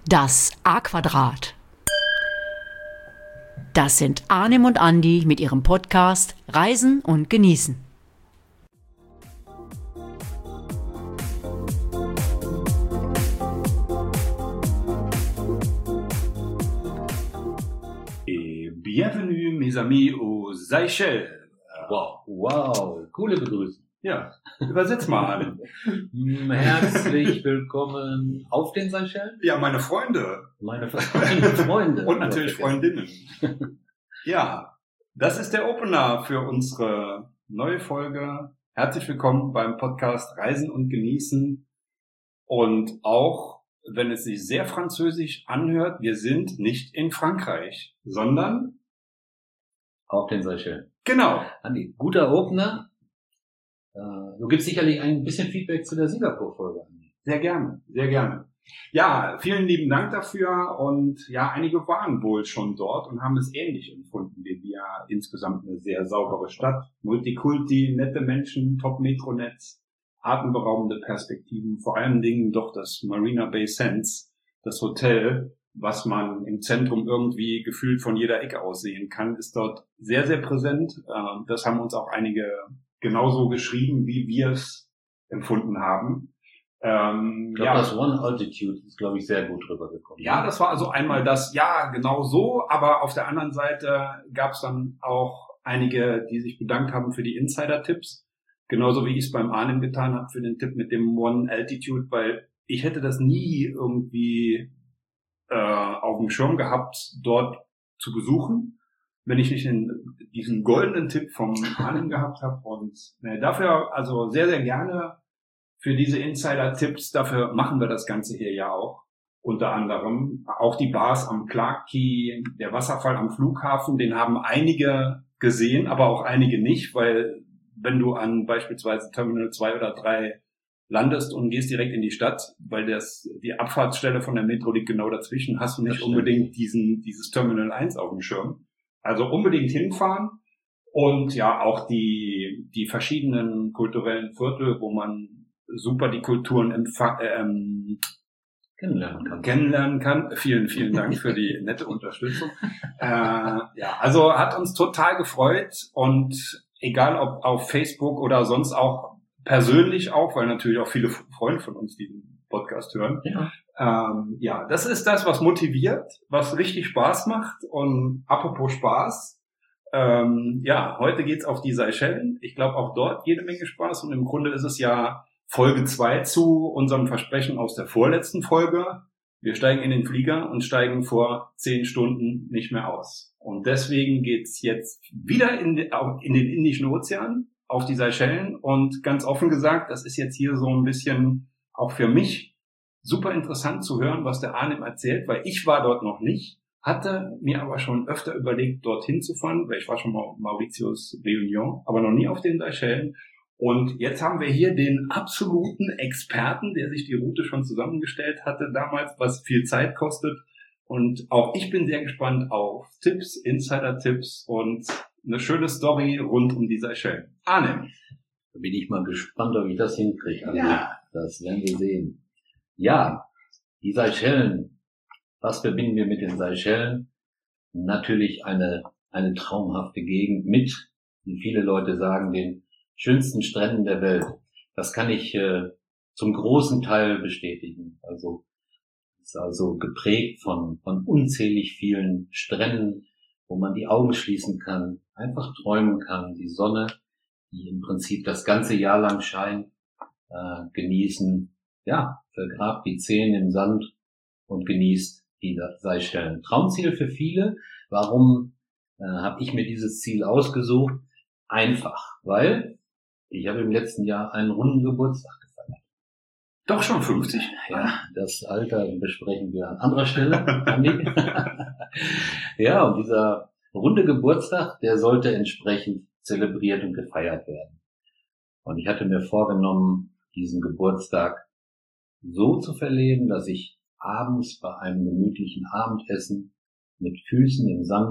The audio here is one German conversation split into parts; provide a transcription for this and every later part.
Das A-Quadrat. Das sind Arnim und Andi mit ihrem Podcast Reisen und Genießen. Bienvenue, mes amis, aux Seychelles. Wow, coole Begrüßung. Ja, übersetz mal, Arnim. Herzlich willkommen auf den Seychellen. Ja, meine Freunde. Meine Freunde. Und natürlich Freundinnen. Ja, das ist der Opener für unsere neue Folge. Herzlich willkommen beim Podcast Reisen und Genießen. Und auch, wenn es sich sehr französisch anhört, wir sind nicht in Frankreich, sondern auf den Seychellen. Genau. Andi, guter Opener. Du gibst sicherlich ein bisschen Feedback zu der Singapur-Folge. Sehr gerne, sehr gerne. Ja, vielen lieben Dank dafür und ja, einige waren wohl schon dort und haben es ähnlich empfunden wie wir. Insgesamt eine sehr saubere Stadt, Multikulti, nette Menschen, Top-Metronetz, atemberaubende Perspektiven, vor allen Dingen doch das Marina Bay Sands, das Hotel, was man im Zentrum irgendwie gefühlt von jeder Ecke aus sehen kann, ist dort sehr, sehr präsent. Das haben uns auch einige genauso geschrieben, wie wir es empfunden haben. Ich glaube, das One Altitude ist, glaube ich, sehr gut rübergekommen. Ja, das war also einmal das, ja, genau so, aber auf der anderen Seite gab es dann auch einige, die sich bedankt haben für die Insider-Tipps, genauso wie ich es beim Arnim getan habe für den Tipp mit dem One Altitude, weil ich hätte das nie irgendwie auf dem Schirm gehabt, dort zu besuchen, wenn ich nicht diesen goldenen Tipp vom Arnim gehabt habe. Und dafür also sehr, sehr gerne für diese Insider-Tipps. Dafür machen wir das Ganze hier ja auch. Unter anderem auch die Bars am Clarke Quay, der Wasserfall am Flughafen, den haben einige gesehen, aber auch einige nicht, weil wenn du an beispielsweise Terminal 2 oder 3 landest und gehst direkt in die Stadt, weil die Abfahrtsstelle von der Metro liegt genau dazwischen, hast du nicht unbedingt dieses Terminal 1 auf dem Schirm. Also unbedingt hinfahren und ja auch die verschiedenen kulturellen Viertel, wo man super die Kulturen kennenlernen kann. Vielen, vielen Dank für die nette Unterstützung. Ja, also hat uns total gefreut und egal ob auf Facebook oder sonst auch persönlich auch, weil natürlich auch viele Freunde von uns diesen Podcast hören. Ja. Ja, das ist das, was motiviert, was richtig Spaß macht. Und apropos Spaß, ja, heute geht's auf die Seychellen. Ich glaube auch dort jede Menge Spaß. Und im Grunde ist es ja Folge 2 zu unserem Versprechen aus der vorletzten Folge. Wir steigen in den Flieger und steigen vor 10 Stunden nicht mehr aus. Und deswegen geht's jetzt wieder in den Indischen Ozean, auf die Seychellen. Und ganz offen gesagt, das ist jetzt hier so ein bisschen auch für mich super interessant zu hören, was der Arnim erzählt, weil ich war dort noch nicht, hatte mir aber schon öfter überlegt, dorthin zu fahren, weil ich war schon mal auf Mauritius Réunion, aber noch nie auf den Seychellen. Und jetzt haben wir hier den absoluten Experten, der sich die Route schon zusammengestellt hatte damals, was viel Zeit kostet. Und auch ich bin sehr gespannt auf Tipps, Insider-Tipps und eine schöne Story rund um die Seychellen. Arnim. Da bin ich mal gespannt, ob ich das hinkriege. Also, ja. Das werden wir sehen. Ja, die Seychellen. Was verbinden wir mit den Seychellen? Natürlich eine traumhafte Gegend mit, wie viele Leute sagen, den schönsten Stränden der Welt. Das kann ich zum großen Teil bestätigen. Also ist also geprägt von unzählig vielen Stränden, wo man die Augen schließen kann, einfach träumen kann, die Sonne, die im Prinzip das ganze Jahr lang scheint, genießen. Ja, vergrabt die Zehen im Sand und genießt die Seychellen. Traumziel für viele. Warum habe ich mir dieses Ziel ausgesucht? Einfach, weil ich habe im letzten Jahr einen runden Geburtstag gefeiert. Doch schon 50? Ja, das Alter besprechen wir an anderer Stelle, Andi. Ja, und dieser runde Geburtstag, der sollte entsprechend zelebriert und gefeiert werden. Und ich hatte mir vorgenommen, diesen Geburtstag so zu verleben, dass ich abends bei einem gemütlichen Abendessen mit Füßen im Sand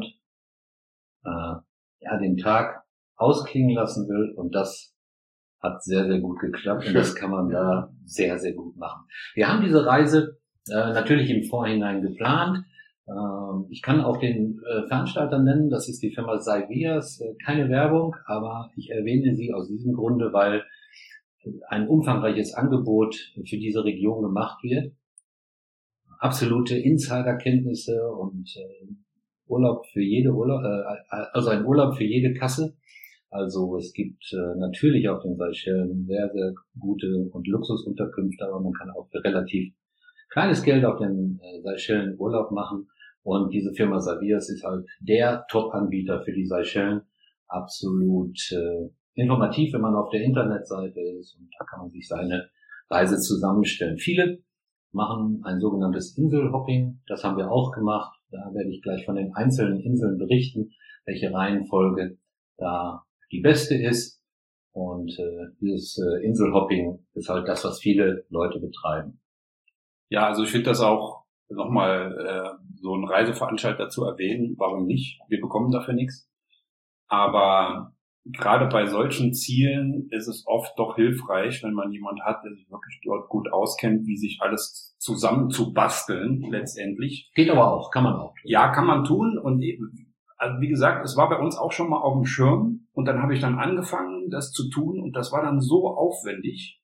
den Tag ausklingen lassen will, und das hat sehr, sehr gut geklappt und das kann man da sehr, sehr gut machen. Wir haben diese Reise natürlich im Vorhinein geplant. Ich kann auch den Veranstalter nennen, das ist die Firma Saivias, keine Werbung, aber ich erwähne sie aus diesem Grunde, weil ein umfangreiches Angebot für diese Region gemacht wird. Absolute Insiderkenntnisse und Urlaub für jede also ein Urlaub für jede Kasse. Also es gibt natürlich auf den Seychellen sehr, sehr gute und Luxusunterkünfte, aber man kann auch für relativ kleines Geld auf den Seychellen Urlaub machen. Und diese Firma Saivias ist halt der Top-Anbieter für die Seychellen. Absolut informativ, wenn man auf der Internetseite ist. Und da kann man sich seine Reise zusammenstellen. Viele machen ein sogenanntes Inselhopping. Das haben wir auch gemacht. Da werde ich gleich von den einzelnen Inseln berichten, welche Reihenfolge da die beste ist. Und dieses Inselhopping ist halt das, was viele Leute betreiben. Ja, also ich finde das auch nochmal so einen Reiseveranstalter zu erwähnen. Warum nicht? Wir bekommen dafür nichts. Aber gerade bei solchen Zielen ist es oft doch hilfreich, wenn man jemand hat, der sich wirklich dort gut auskennt, wie sich alles zusammen zu basteln letztendlich. Geht aber auch, kann man auch tun. Ja, kann man tun. Und also wie gesagt, es war bei uns auch schon mal auf dem Schirm. Und dann habe ich dann angefangen, das zu tun. Und das war dann so aufwendig.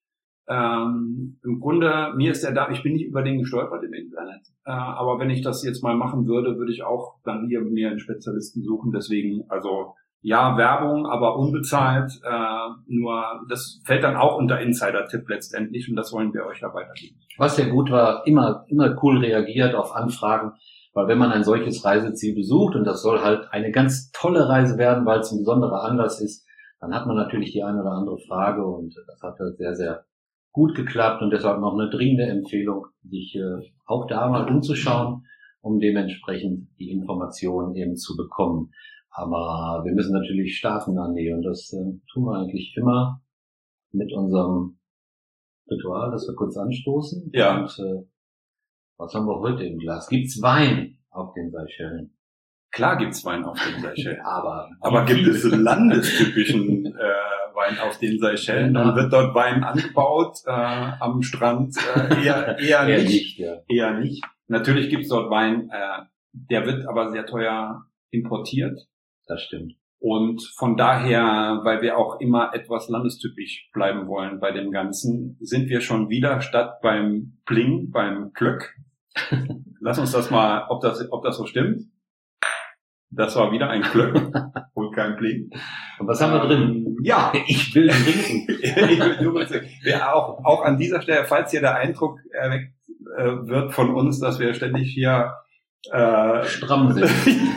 Im Grunde, ich bin nicht über den gestolpert im Internet, aber wenn ich das jetzt mal machen würde, würde ich auch dann hier mir einen Spezialisten suchen. Deswegen, also ja, Werbung, aber unbezahlt, nur das fällt dann auch unter Insider-Tipp letztendlich und das wollen wir euch da weitergeben. Was sehr gut war, immer cool reagiert auf Anfragen, weil wenn man ein solches Reiseziel besucht und das soll halt eine ganz tolle Reise werden, weil es ein besonderer Anlass ist, dann hat man natürlich die eine oder andere Frage und das hat halt sehr, sehr gut geklappt und deshalb noch eine dringende Empfehlung, sich auch da mal umzuschauen, um dementsprechend die Informationen eben zu bekommen. Aber wir müssen natürlich starten, Andi, und das tun wir eigentlich immer mit unserem Ritual, dass wir kurz anstoßen. Ja. Und was haben wir heute im Glas? Gibt's Wein auf den Seychellen? Klar gibt's Wein auf den Seychellen. Aber gibt es landestypischen Wein auf den Seychellen? Dann wird dort Wein angebaut am Strand? Eher nicht. Ja. Eher nicht. Natürlich gibt's dort Wein, der wird aber sehr teuer importiert. Das stimmt. Und von daher, weil wir auch immer etwas landestypisch bleiben wollen bei dem Ganzen, sind wir schon wieder statt beim Pling, beim Glöck. Lass uns das mal, ob das so stimmt. Das war wieder ein Glöck und kein Pling. Und was haben wir drin? Ja, Ich will trinken. Ja, auch an dieser Stelle, falls hier der Eindruck erweckt wird von uns, dass wir ständig hier stramm sind.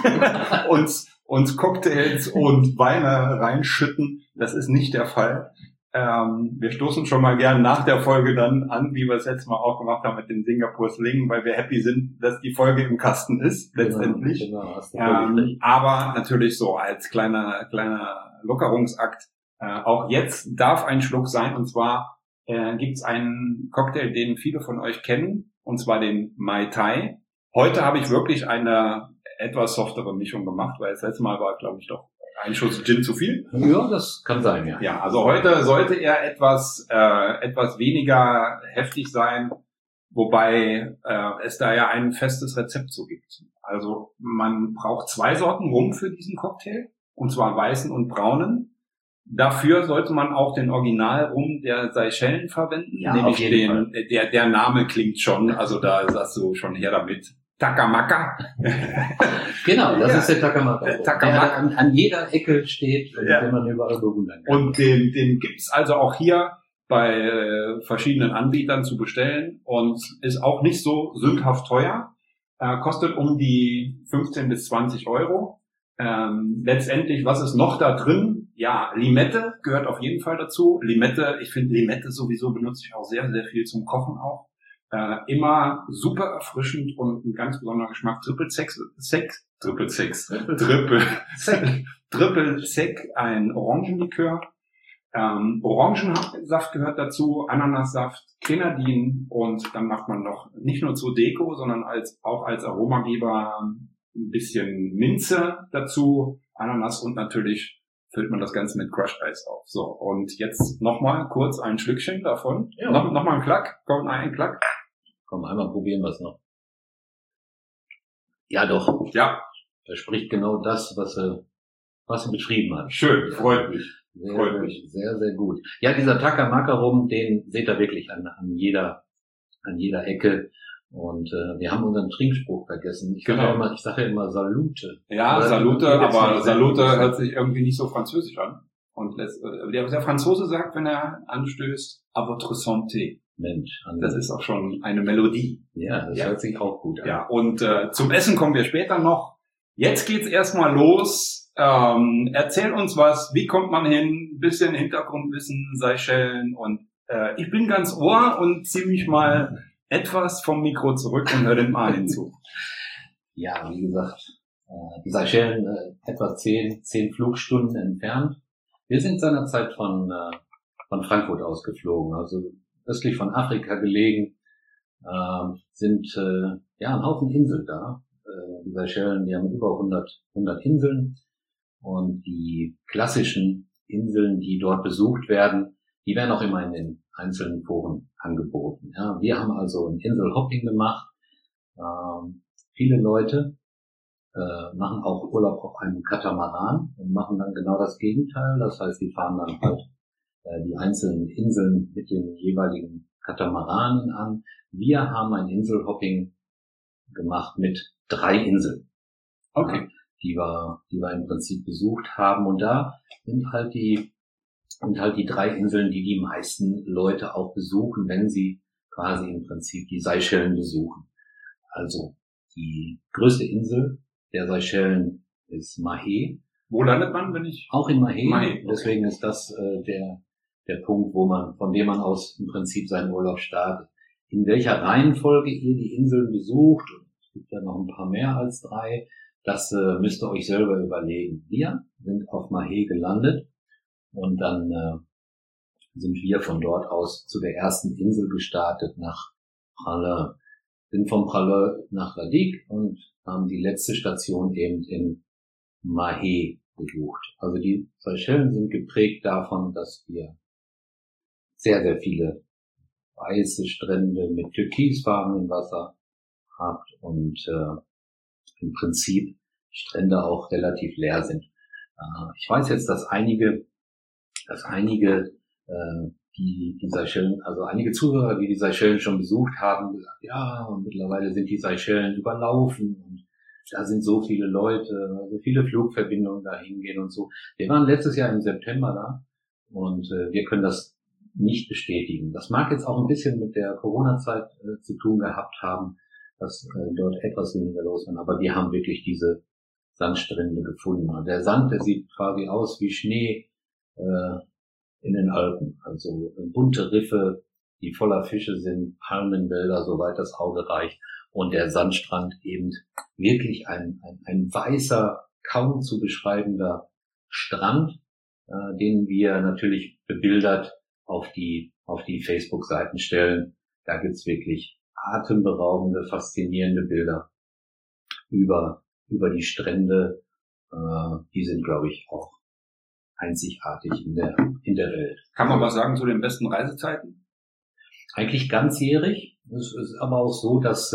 uns Cocktails und Weine reinschütten. Das ist nicht der Fall. Wir stoßen schon mal gern nach der Folge dann an, wie wir es letztes Mal auch gemacht haben mit dem Singapur Sling, weil wir happy sind, dass die Folge im Kasten ist, letztendlich. Genau, aber natürlich so als kleiner Lockerungsakt. Auch jetzt darf ein Schluck sein, und zwar gibt's einen Cocktail, den viele von euch kennen, und zwar den Mai Tai. Heute habe ich wirklich eine etwas softere Mischung gemacht, weil das letzte Mal war, glaube ich, doch ein Schuss Gin zu viel. Ja, das kann sein, ja. Ja, also heute sollte er etwas weniger heftig sein, wobei es da ja ein festes Rezept so gibt. Also man braucht 2 Sorten Rum für diesen Cocktail, und zwar weißen und braunen. Dafür sollte man auch den Original-Rum der Seychellen verwenden, ja, nämlich der Name klingt schon, also da sagst du schon her damit. Takamaka. Genau, das ist der Takamaka. Takamaka. Der an jeder Ecke steht, den man überall bewundern kann. Und den gibt's also auch hier bei verschiedenen Anbietern zu bestellen und ist auch nicht so sündhaft teuer. Kostet um die 15 bis 20 Euro. Letztendlich, was ist noch da drin? Ja, Limette gehört auf jeden Fall dazu. Ich finde Limette sowieso benutze ich auch sehr, sehr viel zum Kochen auch. Immer super erfrischend und ein ganz besonderer Geschmack. Triple Sec, ein Orangenlikör. Orangensaft gehört dazu, Ananassaft, Grenadin, und dann macht man noch nicht nur zur Deko, sondern auch als Aromageber ein bisschen Minze dazu, Ananas, und natürlich füllt man das Ganze mit Crushed Eis auf. So, und jetzt nochmal kurz ein Schlückchen davon. Ja. Nochmal ein Klack, kommt ein Klack. Komm, einmal probieren wir es noch. Ja, doch. Ja. Er spricht genau das, was er beschrieben hat. Schön, freut mich. Sehr, sehr gut. Ja, dieser Takamaka rum, den seht ihr wirklich an jeder Ecke. Und wir haben unseren Trinkspruch vergessen. Ich sage ja immer Salute. Ja, Salute, aber Salute hört sich irgendwie nicht so französisch an. Und der Franzose sagt, wenn er anstößt, à votre santé. Mensch. Das ist auch schon eine Melodie. Ja, das hört sich auch gut an. Ja, und zum Essen kommen wir später noch. Jetzt geht's erstmal los. Erzähl uns was. Wie kommt man hin? Bisschen Hintergrundwissen, Seychellen. Und ich bin ganz Ohr und zieh mich mal etwas vom Mikro zurück und höre dem mal hinzu. Ja, wie gesagt, die Seychellen etwa 10 Flugstunden entfernt. Wir sind seinerzeit von Frankfurt aus geflogen, also östlich von Afrika gelegen, sind ein Haufen Inseln da. Die Seychellen, die haben über 100 Inseln und die klassischen Inseln, die dort besucht werden, die werden auch immer in den einzelnen Foren angeboten. Ja, wir haben also ein Inselhopping gemacht. Viele Leute machen auch Urlaub auf einem Katamaran und machen dann genau das Gegenteil. Das heißt, die fahren dann halt die einzelnen Inseln mit den jeweiligen Katamaranen an. Wir haben ein Inselhopping gemacht mit 3 Inseln. Okay. Die wir im Prinzip besucht haben. Und da sind halt die 3 Inseln, die die meisten Leute auch besuchen, wenn sie quasi im Prinzip die Seychellen besuchen. Also die größte Insel der Seychellen ist Mahé. Wo landet man, wenn ich? Auch in Mahé. Okay. Deswegen ist das der Punkt, von dem man aus im Prinzip seinen Urlaub startet. In welcher Reihenfolge ihr die Inseln besucht, und es gibt ja noch ein paar mehr als 3, das müsst ihr euch selber überlegen. Wir sind auf Mahé gelandet und dann sind wir von dort aus zu der ersten Insel gestartet, nach Praslin. Sind von Praslin nach La Digue und haben die letzte Station eben in Mahé besucht. Also die Seychellen sind geprägt davon, dass wir sehr, sehr viele weiße Strände mit türkisfarbenem Wasser habt und im Prinzip Strände auch relativ leer sind. Ich weiß jetzt, dass einige die Seychellen, also einige Zuhörer, die Seychellen schon besucht haben, gesagt, ja, und mittlerweile sind die Seychellen überlaufen und da sind so viele Leute, so viele Flugverbindungen da hingehen und so. Wir waren letztes Jahr im September da und wir können das nicht bestätigen. Das mag jetzt auch ein bisschen mit der Corona-Zeit zu tun gehabt haben, dass dort etwas weniger los war, aber wir haben wirklich diese Sandstrände gefunden. Und der Sand, der sieht quasi aus wie Schnee in den Alpen, also bunte Riffe, die voller Fische sind, Palmenwälder, soweit das Auge reicht, und der Sandstrand eben wirklich ein weißer, kaum zu beschreibender Strand, den wir natürlich bebildert auf die Facebook-Seiten stellen. Da gibt's wirklich atemberaubende, faszinierende Bilder über die Strände. Die sind, glaube ich, auch einzigartig in der Welt. Kann man was sagen zu den besten Reisezeiten? Eigentlich ganzjährig. Es ist aber auch so, dass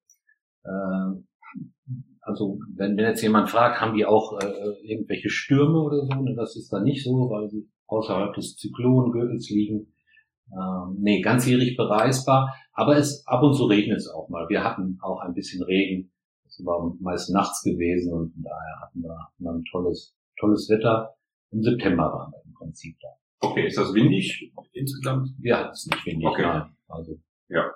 also wenn jetzt jemand fragt, haben die auch irgendwelche Stürme oder so, ne, das ist dann nicht so, weil sie außerhalb des Zyklongürtels liegen. Nee, ganzjährig bereisbar, aber ab und zu regnet es auch mal. Wir hatten auch ein bisschen Regen. Es war meist nachts gewesen und von daher hatten wir ein tolles Wetter. Im September waren wir im Prinzip da. Okay, ist das windig insgesamt? Ja, es ist nicht windig, okay. Nein. Also. Ja.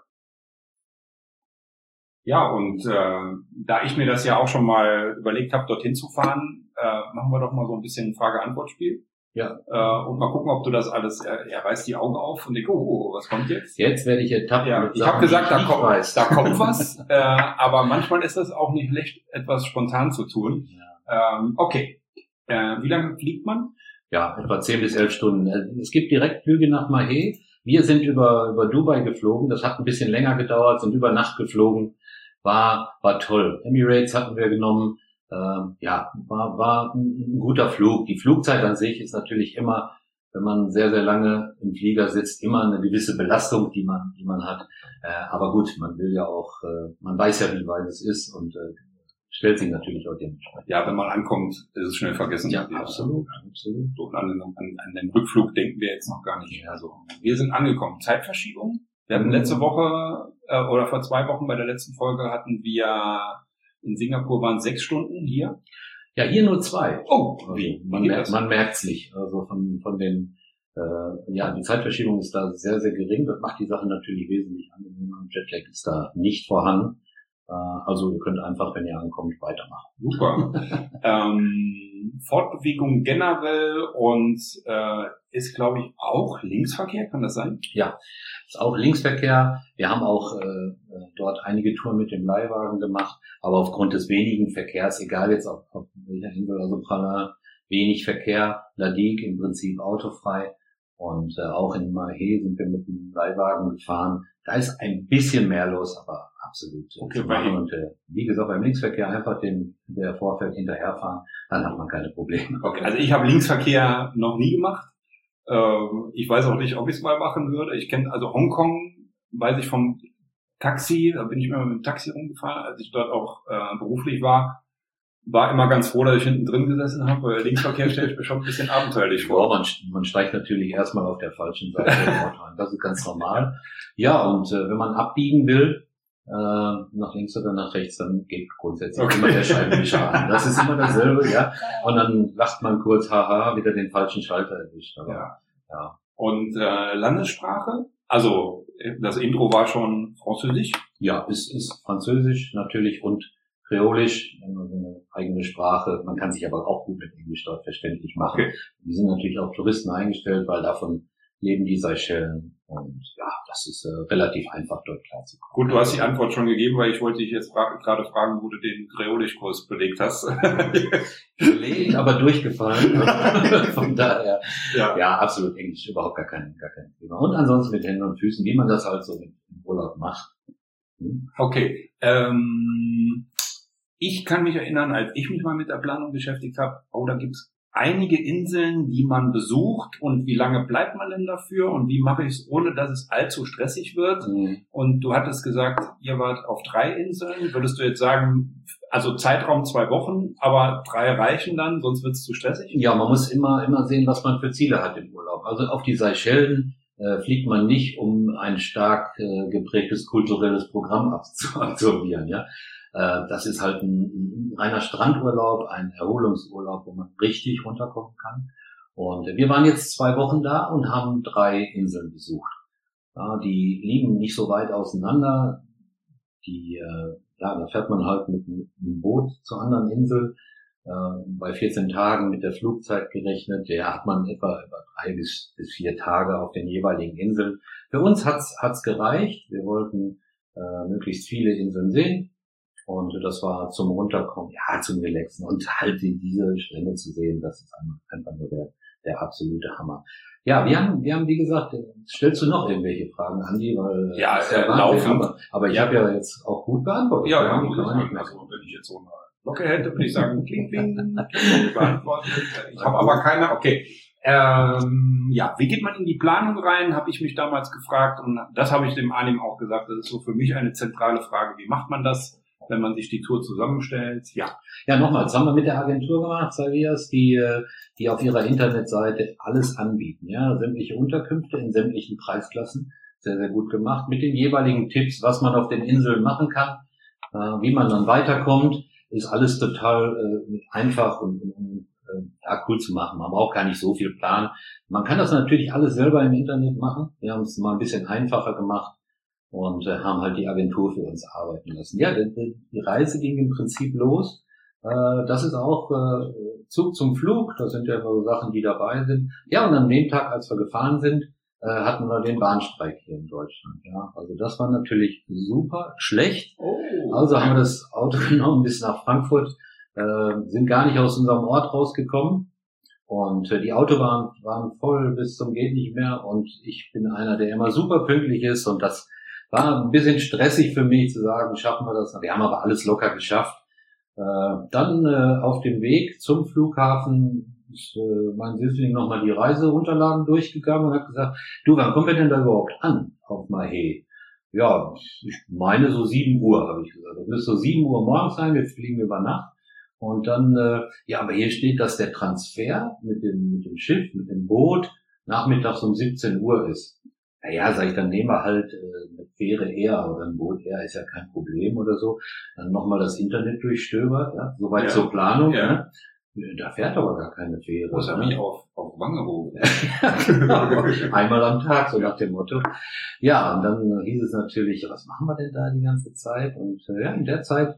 Ja, und da ich mir das ja auch schon mal überlegt habe, dorthin zu fahren, machen wir doch mal so ein bisschen Frage-Antwort-Spiel. Ja. Und mal gucken, ob du das alles, er reißt die Augen auf und denkt, oh, was kommt jetzt? Jetzt werde ich ertappt. Ja, ich habe gesagt, da kommt was, aber manchmal ist das auch nicht schlecht, etwas spontan zu tun. Ja. Okay. Wie lange fliegt man? Ja, etwa 10 bis 11 Stunden. Es gibt Direktflüge nach Mahé. Wir sind über Dubai geflogen. Das hat ein bisschen länger gedauert, sind über Nacht geflogen. War toll. Emirates hatten wir genommen. War ein guter Flug. Die Flugzeit an sich ist natürlich immer wenn man sehr, sehr lange im Flieger sitzt, immer eine gewisse Belastung, die man hat. Aber gut, man will ja auch, man weiß ja, wie weit es ist und stellt sich natürlich auch dementsprechend. Ja, wenn man ankommt, ist es schnell vergessen. Ja, absolut. So, an den Rückflug denken wir jetzt noch gar nicht. Also, wir sind angekommen. Zeitverschiebung. Wir hatten letzte Woche, oder vor 2 Wochen bei der letzten Folge hatten wir in Singapur waren 6 Stunden hier. Ja, hier nur 2. Oh, wie? Man merkt's nicht. Also von den, die Zeitverschiebung ist da sehr, sehr gering. Das macht die Sache natürlich wesentlich angenehmer. Jetlag ist da nicht vorhanden. Also ihr könnt einfach, wenn ihr ankommt, weitermachen. Super. Fortbewegung generell und ist, glaube ich, auch Linksverkehr, kann das sein? Ja, ist auch Linksverkehr. Wir haben auch dort einige Touren mit dem Leihwagen gemacht, aber aufgrund des wenigen Verkehrs, egal jetzt auf welcher Insel, also Praia, wenig Verkehr, Ladik im Prinzip autofrei und auch in Mahé sind wir mit dem Leihwagen gefahren. Da ist ein bisschen mehr los, aber absolut okay, zu machen. Und wie gesagt, beim Linksverkehr einfach der Vorfeld hinterherfahren, dann hat man keine Probleme. Okay, also ich habe Linksverkehr noch nie gemacht. Ich weiß auch nicht, ob ich es mal machen würde. Ich kenne also Hongkong, weiß ich vom Taxi, da bin ich immer mit dem Taxi rumgefahren, als ich dort auch beruflich war immer ganz froh, dass ich hinten drin gesessen habe, weil Linksverkehr stelle ich mir schon ein bisschen abenteuerlich vor. Ja, man steigt natürlich erstmal auf der falschen Seite im Auto ein. Das ist ganz normal. Ja, und wenn man abbiegen will, nach links oder nach rechts, dann geht grundsätzlich immer der Scheibenwischer an. Das ist immer dasselbe, ja. Und dann lacht man kurz, haha, wieder den falschen Schalter erwischt. Aber, ja. Und Landessprache? Also das Intro war schon Französisch? Ja, ist Französisch natürlich und Kreolisch, so eine eigene Sprache. Man kann sich aber auch gut mit Englisch dort verständlich machen. Okay. Die sind natürlich auf Touristen eingestellt, weil davon leben die Seychellen. Und ja, das ist relativ einfach dort klarzukommen. Gut, du hast die Antwort schon gegeben, weil ich wollte dich jetzt gerade fragen, wo du den Kreolisch-Kurs belegt hast. Belegt, aber durchgefallen. Von daher, ja, absolut Englisch, überhaupt gar kein Thema. Und ansonsten mit Händen und Füßen, wie man das halt so im Urlaub macht. Okay, ich kann mich erinnern, als ich mich mal mit der Planung beschäftigt habe, da gibt's einige Inseln, die man besucht und wie lange bleibt man denn dafür und wie mache ich es, ohne dass es allzu stressig wird? Und du hattest gesagt, ihr wart auf 3 Inseln. Würdest du jetzt sagen, also Zeitraum 2 Wochen, aber 3 reichen dann, sonst wird es zu stressig? Ja, man muss immer sehen, was man für Ziele hat im Urlaub. Also auf die Seychellen fliegt man nicht, um ein stark geprägtes kulturelles Programm absolvieren, ja. Das ist halt ein reiner Strandurlaub, ein Erholungsurlaub, wo man richtig runterkommen kann. Und wir waren jetzt 2 Wochen da und haben 3 Inseln besucht. Ja, die liegen nicht so weit auseinander. Da fährt man halt mit einem Boot zur anderen Insel. Bei 14 Tagen mit der Flugzeit gerechnet, hat man etwa 3 bis 4 Tage auf den jeweiligen Inseln. Für uns hat's gereicht. Wir wollten möglichst viele Inseln sehen. Und das war zum Runterkommen, ja, zum Relaxen und halt diese Strände zu sehen, das ist einfach nur der absolute Hammer. Ja, wir haben, wie gesagt, stellst du noch irgendwelche Fragen, Andi? Weil, ja, laufen. Aber ich habe ja jetzt auch gut beantwortet. Ja, kann ich sagen. Also, wenn ich jetzt so eine Locke hätte, würde ich sagen, kling, kling, beantwortet. Ich habe aber keine, okay. Wie geht man in die Planung rein, habe ich mich damals gefragt und das habe ich dem Anim auch gesagt, das ist so für mich eine zentrale Frage, wie macht man das, wenn man sich die Tour zusammenstellt? Ja, nochmal, das haben wir mit der Agentur gemacht, Savias, die auf ihrer Internetseite alles anbieten, ja, sämtliche Unterkünfte in sämtlichen Preisklassen, sehr, sehr gut gemacht, mit den jeweiligen Tipps, was man auf den Inseln machen kann, wie man dann weiterkommt, ist alles total einfach und cool zu machen. Man braucht gar nicht so viel Plan. Man kann das natürlich alles selber im Internet machen. Wir haben es mal ein bisschen einfacher gemacht und haben halt die Agentur für uns arbeiten lassen. Ja, die Reise ging im Prinzip los. Das ist auch Zug zum Flug. Das sind ja immer so Sachen, die dabei sind. Ja, und an dem Tag, als wir gefahren sind, hatten wir den Bahnstreik hier in Deutschland. Ja, also das war natürlich super schlecht. Also haben wir das Auto genommen bis nach Frankfurt, sind gar nicht aus unserem Ort rausgekommen. Und die Autobahnen waren voll bis zum geht nicht mehr. Und ich bin einer, der immer super pünktlich ist. Und das war ein bisschen stressig für mich zu sagen, schaffen wir das. Wir haben aber alles locker geschafft. Dann auf dem Weg zum Flughafen ist mein Süßling nochmal die Reiseunterlagen durchgegangen und hat gesagt, du, wann kommen wir denn da überhaupt an auf Mahé? Ja, ich meine so 7 Uhr, habe ich gesagt. Das müsste so 7 Uhr morgens sein, wir fliegen über Nacht. Und dann, ja, aber hier steht, dass der Transfer mit dem Schiff, mit dem Boot, nachmittags um 17 Uhr ist. Naja, sag ich, dann nehmen wir halt eine Fähre eher oder ein Boot eher, ist ja kein Problem oder so. Dann nochmal das Internet durchstöbert, ja, soweit zur Planung. Ja. Ne? Da fährt aber gar keine Fähre. Muss er mich auf Wangerooge. Genau. Einmal am Tag, so nach dem Motto. Ja, und dann hieß es natürlich, was machen wir denn da die ganze Zeit? Und ja, in der Zeit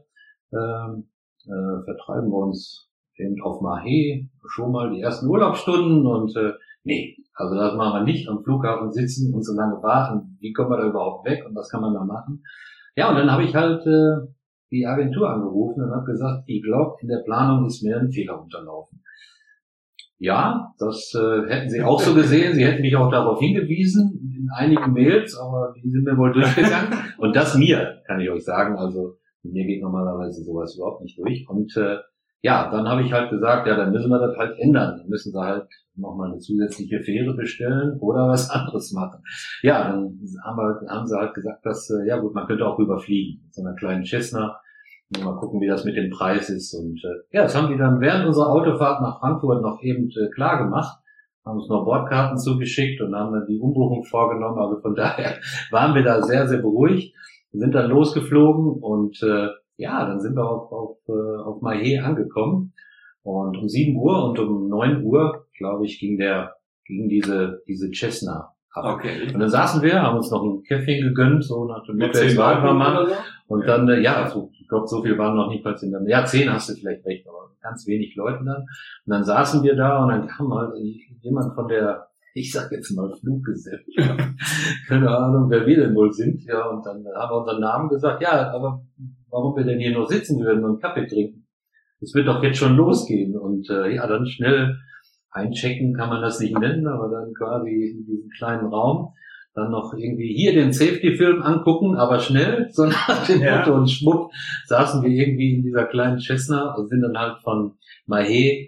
vertreiben wir uns eben auf Mahé schon mal die ersten Urlaubsstunden und nee, also das machen wir nicht am Flughafen sitzen und so lange warten. Wie kommen wir da überhaupt weg und was kann man da machen? Ja, und dann habe ich halt die Agentur angerufen und habe gesagt, ich glaube, in der Planung ist mir ein Fehler unterlaufen. Ja, das hätten Sie auch so gesehen. Sie hätten mich auch darauf hingewiesen in einigen Mails, aber die sind mir wohl durchgegangen. Und das mir, kann ich euch sagen. Also mir geht normalerweise sowas überhaupt nicht durch. Und ja, dann habe ich halt gesagt, ja, dann müssen wir das halt ändern. Dann müssen wir halt nochmal eine zusätzliche Fähre bestellen oder was anderes machen. Ja, dann haben sie halt gesagt, dass, ja gut, man könnte auch rüberfliegen mit so einer kleinen Cessna. Mal gucken, wie das mit dem Preis ist. Und ja, das haben die dann während unserer Autofahrt nach Frankfurt noch eben klar gemacht. Haben uns noch Bordkarten zugeschickt und haben dann die Umbuchung vorgenommen. Also von daher waren wir da sehr, sehr beruhigt. Wir sind dann losgeflogen und ja, dann sind wir auf Mahé angekommen. Und um 7 Uhr und um 9 Uhr, glaube ich, ging diese Cessna ab. Okay. Und dann saßen wir, haben uns noch ein Käffchen gegönnt, so nach dem Mit 10 war man. oder so? Und dann, ja, so, ich glaube, so viel waren noch nicht mal in der, ja, 10 hast du vielleicht recht, aber ganz wenig Leute dann. Und dann saßen wir da und dann kam halt jemand von der, ich sag jetzt mal Fluggesellschaft, keine Ahnung, wer wir denn wohl sind, ja, und dann haben wir unseren Namen gesagt, ja, aber warum wir denn hier nur sitzen würden und einen Kaffee trinken? Es wird doch jetzt schon losgehen und ja, dann schnell einchecken kann man das nicht nennen, aber dann quasi in diesem kleinen Raum dann noch irgendwie hier den Safety-Film angucken, aber schnell, so nach dem Motto und schwupp, saßen wir irgendwie in dieser kleinen Cessna und sind dann halt von Mahé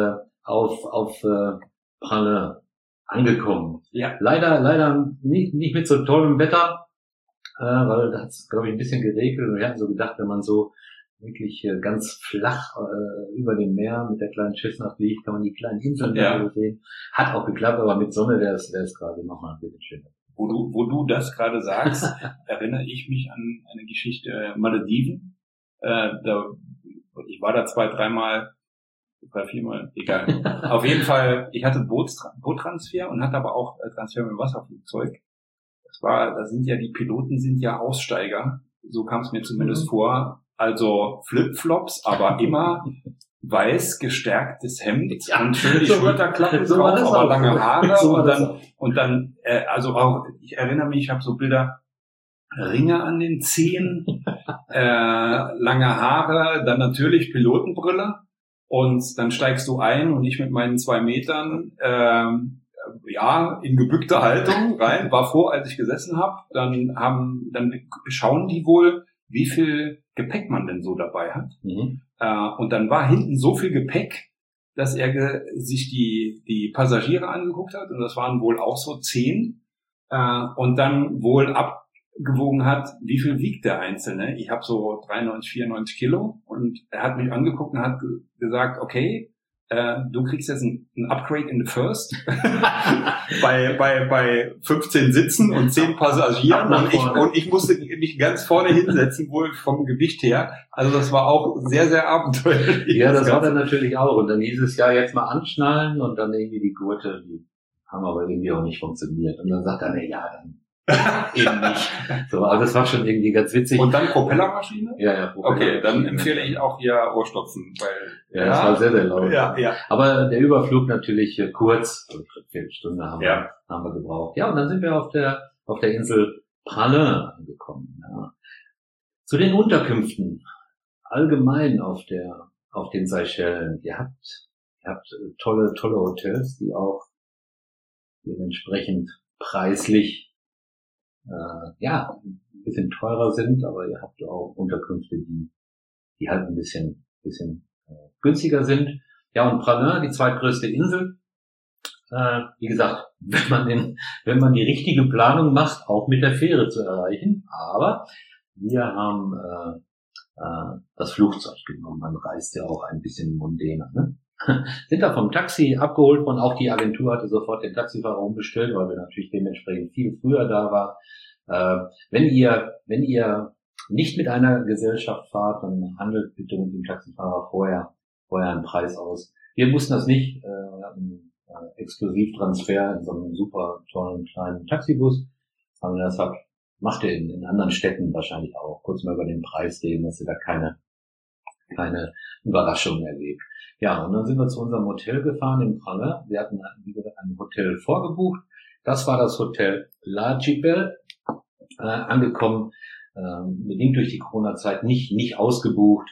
auf Pralin angekommen. Ja. Leider nicht mit so tollem Wetter, weil da hat es, glaube ich, ein bisschen geregnet und wir hatten so gedacht, wenn man so wirklich ganz flach über dem Meer mit der kleinen Cessna fliegt, kann man die kleinen Inseln sehen. Hat auch geklappt, aber mit Sonne wäre es gerade nochmal ein bisschen schöner. Wo du das gerade sagst, erinnere ich mich an eine Geschichte Malediven. Ich war da 2-3 4 Mal, egal. Auf jeden Fall, ich hatte Boottransfer und hatte aber auch Transfer mit dem Wasserflugzeug. Die Piloten sind ja Aussteiger. So kam es mir zumindest vor. Also Flipflops, aber immer weiß gestärktes Hemd und schön die Schulterklappen drauf, aber lange Haare und dann also auch, ich erinnere mich, ich habe so Bilder, Ringe an den Zehen, lange Haare, dann natürlich Pilotenbrille und dann steigst du ein und ich mit meinen 2 Metern in gebückter Haltung rein, war froh, als ich gesessen habe, dann schauen die wohl, wie viel Gepäck man denn so dabei hat. Mhm. Und dann war hinten so viel Gepäck, dass er sich die Passagiere angeguckt hat und das waren wohl auch so 10 und dann wohl abgewogen hat, wie viel wiegt der Einzelne. Ich habe so 93, 94 Kilo und er hat mich angeguckt und hat gesagt, okay, du kriegst jetzt ein Upgrade in the First bei 15 Sitzen und 10 Passagieren und ich musste mich ganz vorne hinsetzen, wohl vom Gewicht her. Also das war auch sehr, sehr abenteuerlich. Ja, das war dann natürlich auch. Und dann hieß es ja jetzt mal anschnallen und dann irgendwie die Gurte, die haben aber irgendwie auch nicht funktioniert. Und dann sagt er, dann eben nicht. So, aber das war schon irgendwie ganz witzig. Und dann Propellermaschine? Ja, Propellermaschine. Okay, dann empfehle ich auch hier Ohrstopfen, weil das war sehr, sehr laut. Ja. Aber der Überflug natürlich kurz, also eine Viertelstunde haben wir gebraucht. Ja, und dann sind wir auf der Insel Pralin angekommen. Ja. Zu den Unterkünften allgemein auf den Seychellen. Ihr habt tolle Hotels, die auch dementsprechend preislich ein bisschen teurer sind, aber ihr habt auch Unterkünfte, die halt ein bisschen günstiger sind. Ja, und Praslin, die zweitgrößte Insel, wie gesagt, wenn man die richtige Planung macht, auch mit der Fähre zu erreichen. Aber wir haben das Flugzeug genommen. Man reist ja auch ein bisschen mondäner, ne? Sind da vom Taxi abgeholt worden. Auch die Agentur hatte sofort den Taxifahrer umbestellt, weil wir natürlich dementsprechend viel früher da waren. Wenn ihr nicht mit einer Gesellschaft fahrt, dann handelt bitte mit dem Taxifahrer vorher einen Preis aus. Wir mussten das nicht. Wir hatten Exklusivtransfer in so einem super tollen kleinen Taxibus. Aber das macht ihr in anderen Städten wahrscheinlich auch. Kurz mal über den Preis reden, dass ihr da keine Überraschungen erlebt. Ja, und dann sind wir zu unserem Hotel gefahren in Prague. Wir hatten, wie gesagt, ein Hotel vorgebucht. Das war das Hotel L'Archipel. Angekommen, bedingt durch die Corona-Zeit nicht ausgebucht.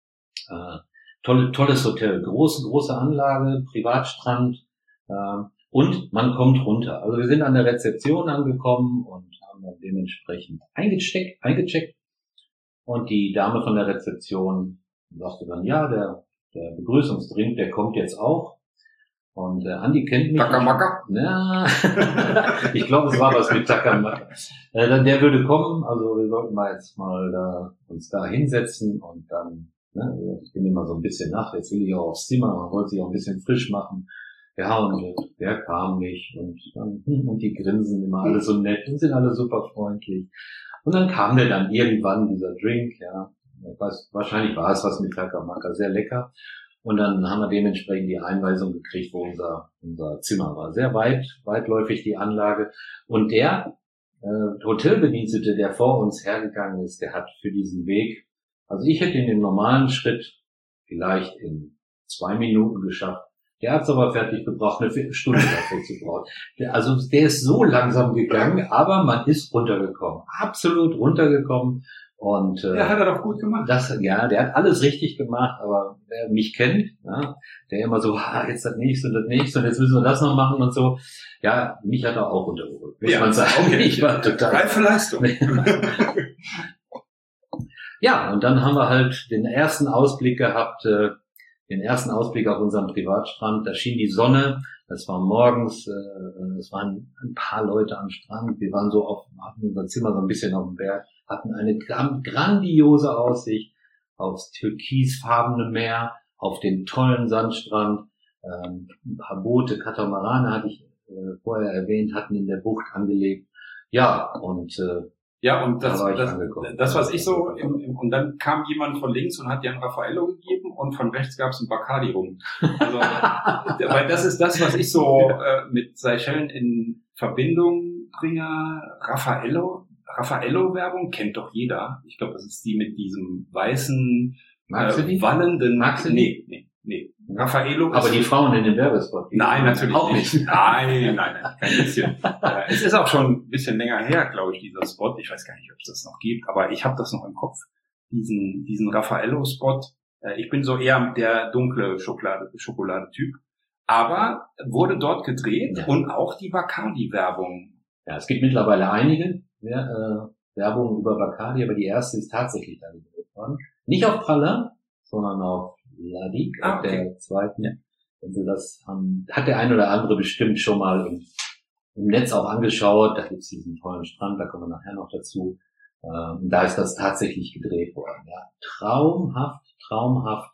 Tolles Hotel, große Anlage, Privatstrand, und man kommt runter. Also wir sind an der Rezeption angekommen und haben dann dementsprechend eingecheckt. Und die Dame von der Rezeption sagte dann, ja, der Begrüßungsdrink, der kommt jetzt auch. Und Andi kennt mich. Takamaka? Ja, ich glaube, es war was mit Takamaka. Der würde kommen, also wir sollten jetzt mal uns da hinsetzen und dann, ne, ich bin immer so ein bisschen jetzt will ich auch aufs Zimmer, man wollte sich auch ein bisschen frisch machen. Ja, und der kam nicht und die grinsen immer alle so nett und sind alle super freundlich. Und dann kam der dann irgendwann, dieser Drink, ja, ich weiß, wahrscheinlich war es was mit Takamaka, sehr lecker. Und dann haben wir dementsprechend die Einweisung gekriegt, wo unser Zimmer war. Sehr weitläufig die Anlage. Und der Hotelbedienstete, der vor uns hergegangen ist, der hat für diesen Weg, also ich hätte ihn im normalen Schritt vielleicht in 2 Minuten geschafft. Der hat es aber fertig gebracht, eine Viertelstunde dafür zu brauchen. Der ist so langsam gegangen, aber man ist runtergekommen. Absolut runtergekommen. Und ja, hat er doch gut gemacht. Der hat alles richtig gemacht, aber wer mich kennt, ja, der immer so, jetzt das nächste und jetzt müssen wir das noch machen und so. Ja, mich hat er auch runtergeholt, muss man sagen. Okay. Ich war total reife Leistung. Ja, und dann haben wir halt den ersten Ausblick gehabt, auf unseren Privatstrand. Da schien die Sonne, das war morgens, es waren ein paar Leute am Strand. Wir waren hatten unser Zimmer so ein bisschen auf dem Berg, hatten eine grandiose Aussicht aufs türkisfarbene Meer, auf den tollen Sandstrand. Ein paar Boote, Katamarane hatte ich vorher erwähnt, hatten in der Bucht angelegt. Ja, und das, was ich so, und dann kam jemand von links und hat Jan Raffaello gegeben und von rechts gab es ein Bacardi rum. Also, weil das ist das, was ich so mit Seychellen in Verbindung bringe. Raffaello-Werbung kennt doch jeder. Ich glaube, das ist die mit diesem weißen, wallenden... Nee. Raffaello. Aber die Frauen in den Werbespot. Nein, natürlich auch nicht. Nein, kein bisschen. Es ist auch schon ein bisschen länger her, glaube ich, dieser Spot. Ich weiß gar nicht, ob es das noch gibt, aber ich habe das noch im Kopf. Diesen Raffaello-Spot. Ich bin so eher der dunkle Schokolade-Typ. Aber wurde dort gedreht und auch die Bacardi-Werbung. Ja, es gibt mittlerweile einige Werbungen über Bacardi, aber die erste ist tatsächlich da gedreht worden. Nicht auf Praslin, sondern auf Ladik, der zweiten. Ja. Also das hat der ein oder andere bestimmt schon mal im Netz auch angeschaut. Da gibt's diesen tollen Strand, da kommen wir nachher noch dazu. Und da ist das tatsächlich gedreht worden. Ja, traumhaft,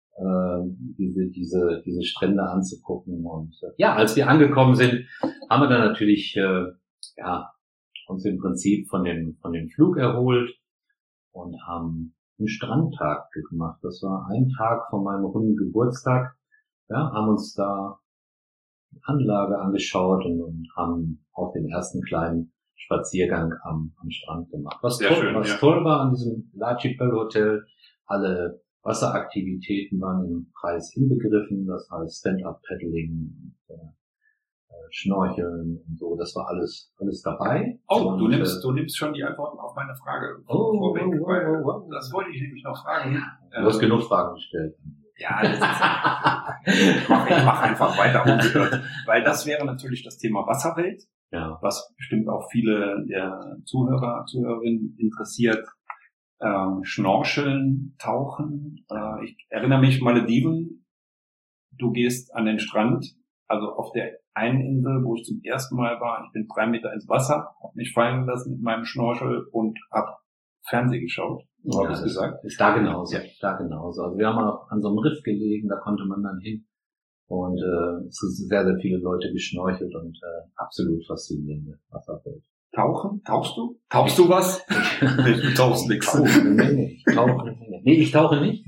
diese Strände anzugucken. Und als wir angekommen sind, haben wir dann natürlich uns im Prinzip von dem Flug erholt und haben einen Strandtag gemacht. Das war ein Tag von meinem runden Geburtstag. Ja, haben uns da die Anlage angeschaut und haben auch den ersten kleinen Spaziergang am Strand gemacht. Was toll war an diesem L'Archipel Hotel, alle Wasseraktivitäten waren im Preis inbegriffen, das heißt Stand-Up-Paddling, Schnorcheln und so, das war alles dabei. Oh, und, du nimmst schon die Antworten auf meine Frage vorweg, weil das wollte ich nämlich noch fragen. Du hast genug Fragen gestellt. Ja, ich mach einfach weiter ungehört, weil das wäre natürlich das Thema Wasserwelt, was bestimmt auch viele der Zuhörerinnen interessiert. Schnorcheln, Tauchen. Ich erinnere mich, Malediven du gehst an den Strand, also auf der einen Insel, wo ich zum ersten Mal war, ich bin 3 Meter ins Wasser, habe mich fallen lassen mit meinem Schnorchel und habe Fernsehen geschaut. So habe ich gesagt. Ist da genauso. Ja. Da genauso. Also wir haben auch an so einem Riff gelegen, da konnte man dann hin. Und es sind sehr, sehr viele Leute geschnorchelt und absolut faszinierende Wasserwelt. Tauchen? Tauchst du? Tauchst du was? Du tauchst nichts. Ich tauche nicht.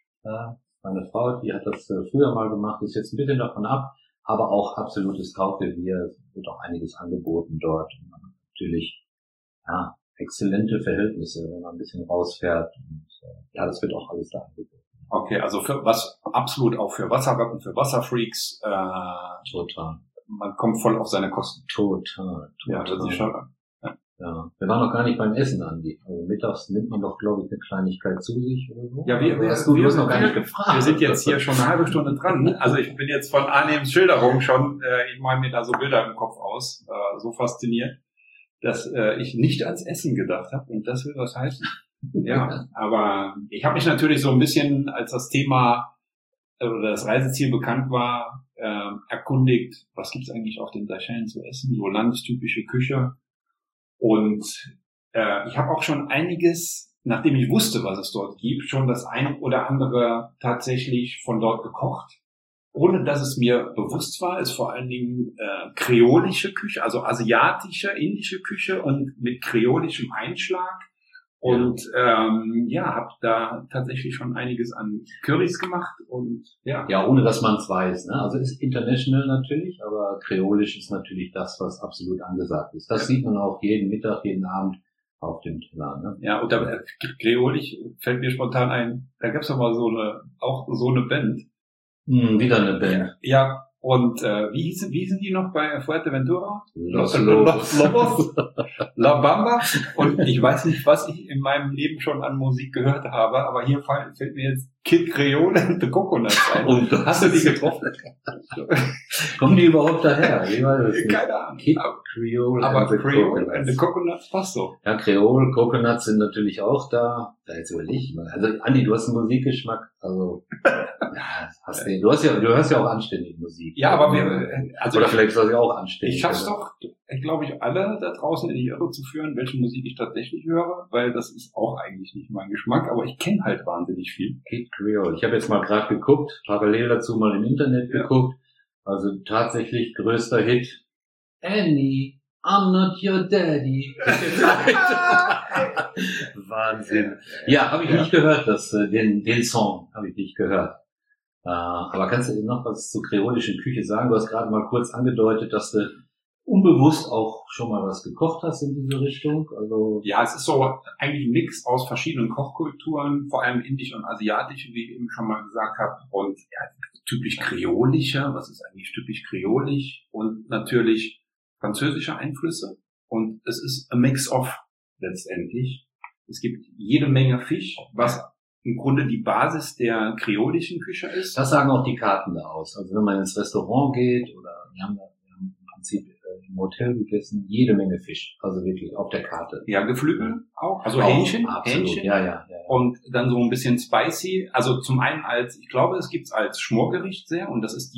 Meine Frau, die hat das früher mal gemacht, ist jetzt ein bisschen davon ab, aber auch absolutes Tauchrevier. Es wird auch einiges angeboten dort. Und natürlich, ja, exzellente Verhältnisse, wenn man ein bisschen rausfährt. Und, ja, das wird auch alles da angeboten. Okay, also für was absolut auch für Wasserratten, für Wasserfreaks. Total. Man kommt voll auf seine Kosten. Total. Ja, das ist schon. Ja, wir waren noch gar nicht beim Essen, Andi. Also mittags nimmt man doch, glaube ich, eine Kleinigkeit zu sich oder so. Ja, wir noch gar nicht gefragt. Wir sind jetzt hier schon eine halbe Stunde dran. Also ich bin jetzt von Arnems Schilderung schon, ich male mir da so Bilder im Kopf aus, so fasziniert, dass ich nicht ans Essen gedacht habe. Und das will was heißen. Ja, aber ich habe mich natürlich so ein bisschen, als das Thema oder das Reiseziel bekannt war, erkundigt, was gibt's eigentlich auf den Seychellen zu essen, so landestypische Küche. Und ich habe auch schon einiges, nachdem ich wusste, was es dort gibt, schon das ein oder andere tatsächlich von dort gekocht. Ohne dass es mir bewusst war, ist vor allen Dingen kreolische Küche, also asiatische, indische Küche und mit kreolischem Einschlag. Und habe da tatsächlich schon einiges an Currys gemacht und ja. Ja, ohne dass man es weiß, ne? Also ist international natürlich, aber kreolisch ist natürlich das, was absolut angesagt ist. Das sieht man auch jeden Mittag, jeden Abend auf dem Teller, ne? Ja, und da kreolisch fällt mir spontan ein, da gab's doch mal so eine Band. Wieder eine Band. Ja. Und wie hießen die noch bei Fuerteventura? Los Lobos. La Bamba. Und ich weiß nicht, was ich in meinem Leben schon an Musik gehört habe, aber hier fällt mir jetzt Kid Creole and the Coconuts ein. Und hast du die getroffen? Kommen die überhaupt daher? Keine Ahnung. Kid Creole aber Creole and the Coconuts passt so. Ja, Creole, Coconuts sind natürlich auch da. Da jetzt überleg ich mal. Also Andi, du hast einen Musikgeschmack. Also ja, du hörst ja auch anständige Musik. Ja, aber oder vielleicht soll sie auch anständig. Ich schaff's doch, glaube ich, alle da draußen in die Irre zu führen, welche Musik ich tatsächlich höre, weil das ist auch eigentlich nicht mein Geschmack, aber ich kenne halt wahnsinnig viel. Kid Creole. Ich habe jetzt mal gerade geguckt, parallel dazu mal im Internet geguckt. Also tatsächlich größter Hit. Annie, I'm not your daddy. Wahnsinn. Ja, habe ich nicht gehört, den Song habe ich nicht gehört. Aber kannst du noch was zur kreolischen Küche sagen? Du hast gerade mal kurz angedeutet, dass du unbewusst auch schon mal was gekocht hast in diese Richtung. Also ja, es ist so eigentlich ein Mix aus verschiedenen Kochkulturen, vor allem indisch und asiatisch, wie ich eben schon mal gesagt habe. Und ja, typisch kreolischer, was ist eigentlich typisch kreolisch? Und natürlich französische Einflüsse. Und es ist a mix of letztendlich. Es gibt jede Menge Fisch, was im Grunde die Basis der kreolischen Küche ist. Das sagen auch die Karten da aus. Also wenn man ins Restaurant geht oder wir haben im Prinzip im Hotel gegessen, jede Menge Fisch. Also wirklich auf der Karte. Ja, Geflügel auch. Also Hähnchen. Absolut. Hähnchen. Ja. Und dann so ein bisschen spicy. Also zum einen ich glaube, es gibt's als Schmorgericht sehr. Und das ist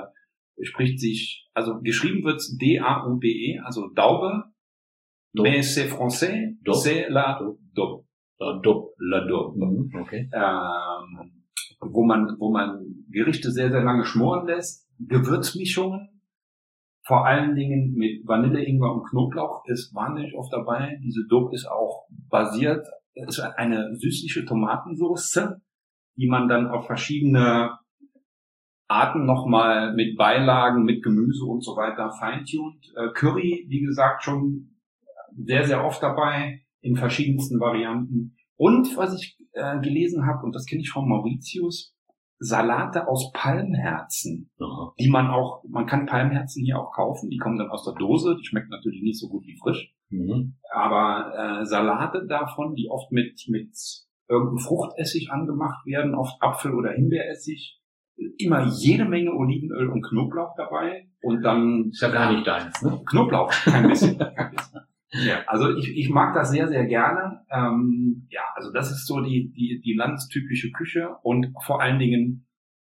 geschrieben wird's D-A-U-B-E, also Daube. Mais c'est français, c'est la daube. La daube. Okay. Wo man Gerichte sehr, sehr lange schmoren lässt. Gewürzmischungen, vor allen Dingen mit Vanille, Ingwer und Knoblauch, ist wahnsinnig oft dabei. Diese Daube ist auch basiert, es ist eine süßliche Tomatensauce, die man dann auf verschiedene Arten nochmal mit Beilagen, mit Gemüse und so weiter feintunt. Curry, wie gesagt, schon sehr, sehr oft dabei, in verschiedensten Varianten. Und was ich gelesen habe, und das kenne ich von Mauritius, Salate aus Palmherzen, die man kann Palmherzen hier auch kaufen, die kommen dann aus der Dose, die schmeckt natürlich nicht so gut wie frisch, aber Salate davon, die oft mit irgendeinem Fruchtessig angemacht werden, oft Apfel- oder Himbeeressig, immer jede Menge Olivenöl und Knoblauch dabei und dann... Ist ja gar nicht deins, ne? Knoblauch, kein bisschen. Ja, also ich mag das sehr, sehr gerne. Also das ist so die landestypische Küche und vor allen Dingen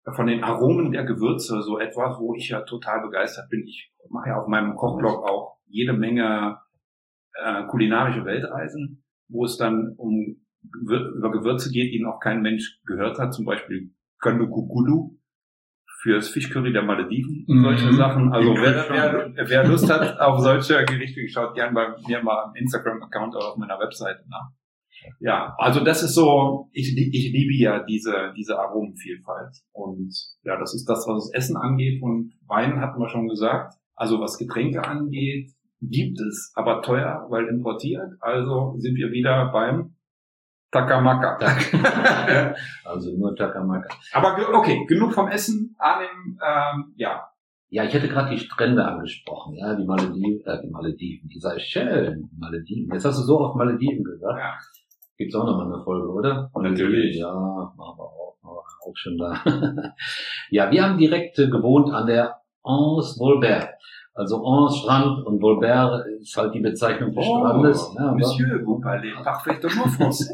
von den Aromen der Gewürze so etwas, wo ich ja total begeistert bin. Ich mache ja auf meinem Kochblog auch jede Menge kulinarische Weltreisen, wo es dann über Gewürze geht, die noch kein Mensch gehört hat, zum Beispiel Gandukugulu fürs Fischcurry der Malediven, solche Sachen. Also wer Lust hat auf solche Gerichte, schaut gern bei mir mal am Instagram-Account oder auf meiner Webseite nach. Ja, also das ist so, ich liebe ja diese Aromenvielfalt. Und ja, das ist das, was das Essen angeht. Und Wein hatten wir schon gesagt. Also was Getränke angeht, gibt es, aber teuer, weil importiert. Also sind wir wieder beim Takamaka. Also nur Takamaka. Aber okay, genug vom Essen. Arnim, ja. Ja, ich hätte gerade die Strände angesprochen, ja, die Malediven, die Seychellen, Malediven. Jetzt hast du so oft Malediven gesagt. Ja. Gibt's auch nochmal eine Folge, oder? Natürlich. Ja, aber auch schon da. Ja, wir haben direkt gewohnt an der Anse Volbert. Also Anse Strand und Volbert ist halt die Bezeichnung des Strandes. Ja, Monsieur, vous parlez parfaitement français.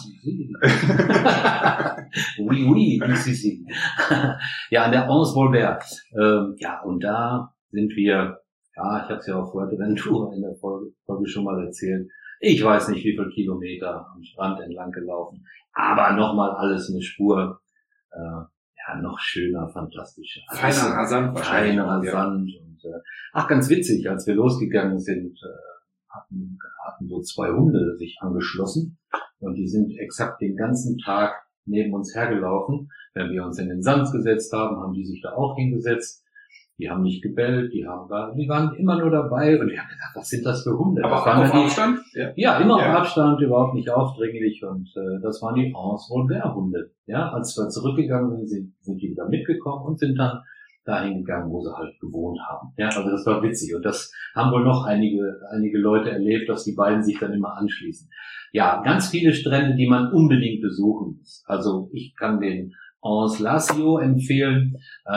Oui, oui, si. Ja, an der Anse Volbert. Ja, und da sind wir, ja, ich habe es ja auf Fuerteventura in der Folge schon mal erzählt. Ich weiß nicht, wie viele Kilometer am Strand entlang gelaufen, aber nochmal alles eine Spur, ja, noch schöner, fantastischer. Feiner Sand wahrscheinlich. Feiner Sand. Und, ach, ganz witzig, als wir losgegangen sind, hatten so 2 Hunde sich angeschlossen und die sind exakt den ganzen Tag neben uns hergelaufen. Wenn wir uns in den Sand gesetzt haben die sich da auch hingesetzt. Die haben nicht gebellt, die waren immer nur dabei und wir haben gedacht, was sind das für Hunde? Aber auf Abstand? Ja, immer auf Abstand, überhaupt nicht aufdringlich und das waren die Anse Volbert Hunde. Ja, als wir zurückgegangen sind die wieder mitgekommen und sind dann dahin gegangen, wo sie halt gewohnt haben. Ja, also das war witzig und das haben wohl noch einige Leute erlebt, dass die beiden sich dann immer anschließen. Ja, ganz viele Strände, die man unbedingt besuchen muss. Also ich kann den Anse Lazio empfehlen.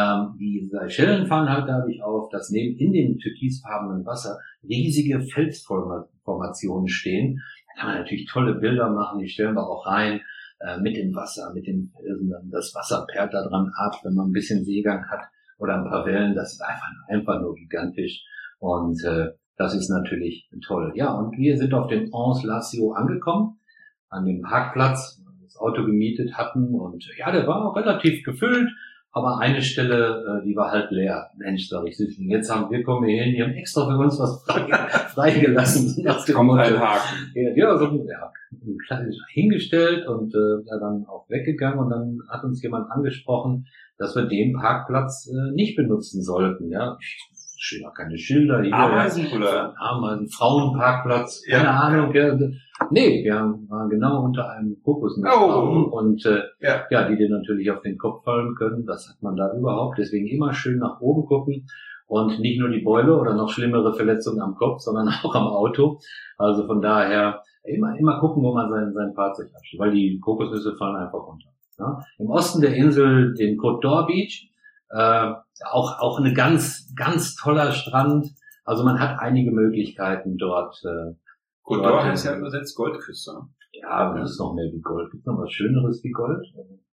Die Seychellen fallen halt dadurch auf, dass in dem türkisfarbenen Wasser riesige Felsformationen stehen. Da kann man natürlich tolle Bilder machen, die stellen wir auch rein, mit dem Wasser, mit den Felsen. Das Wasser perlt da dran ab, wenn man ein bisschen Seegang hat oder ein paar Wellen. Das ist einfach nur gigantisch. Und das ist natürlich toll. Ja, und wir sind auf dem Anse Lazio angekommen, an dem Parkplatz, das Auto gemietet hatten und ja, der war auch relativ gefüllt, aber eine Stelle, die war halt leer. Mensch, sag ich, jetzt wir kommen hier hin, die haben extra für uns was freigelassen. Kommt ein Haken. Ja, so ein kleines hingestellt und ja, dann auch weggegangen und dann hat uns jemand angesprochen, dass wir den Parkplatz nicht benutzen sollten. Ja, stehen auch keine Schilder hier. Ameisen oder? Ameisen, Frauenparkplatz, keine Ahnung. Ja. Nee, wir waren genau unter einem Kokosnussbaum und die dir natürlich auf den Kopf fallen können. Das hat man da überhaupt. Deswegen immer schön nach oben gucken und nicht nur die Beule oder noch schlimmere Verletzungen am Kopf, sondern auch am Auto. Also von daher immer gucken, wo man sein Fahrzeug abstellt, weil die Kokosnüsse fallen einfach runter. Ja? Im Osten der Insel den Côte d'Or Beach, auch eine ganz, ganz toller Strand. Also man hat einige Möglichkeiten dort. Côte d'Or heißt ja übersetzt Goldküste. Ja, das ist noch mehr wie Gold. Gibt noch was Schöneres wie Gold?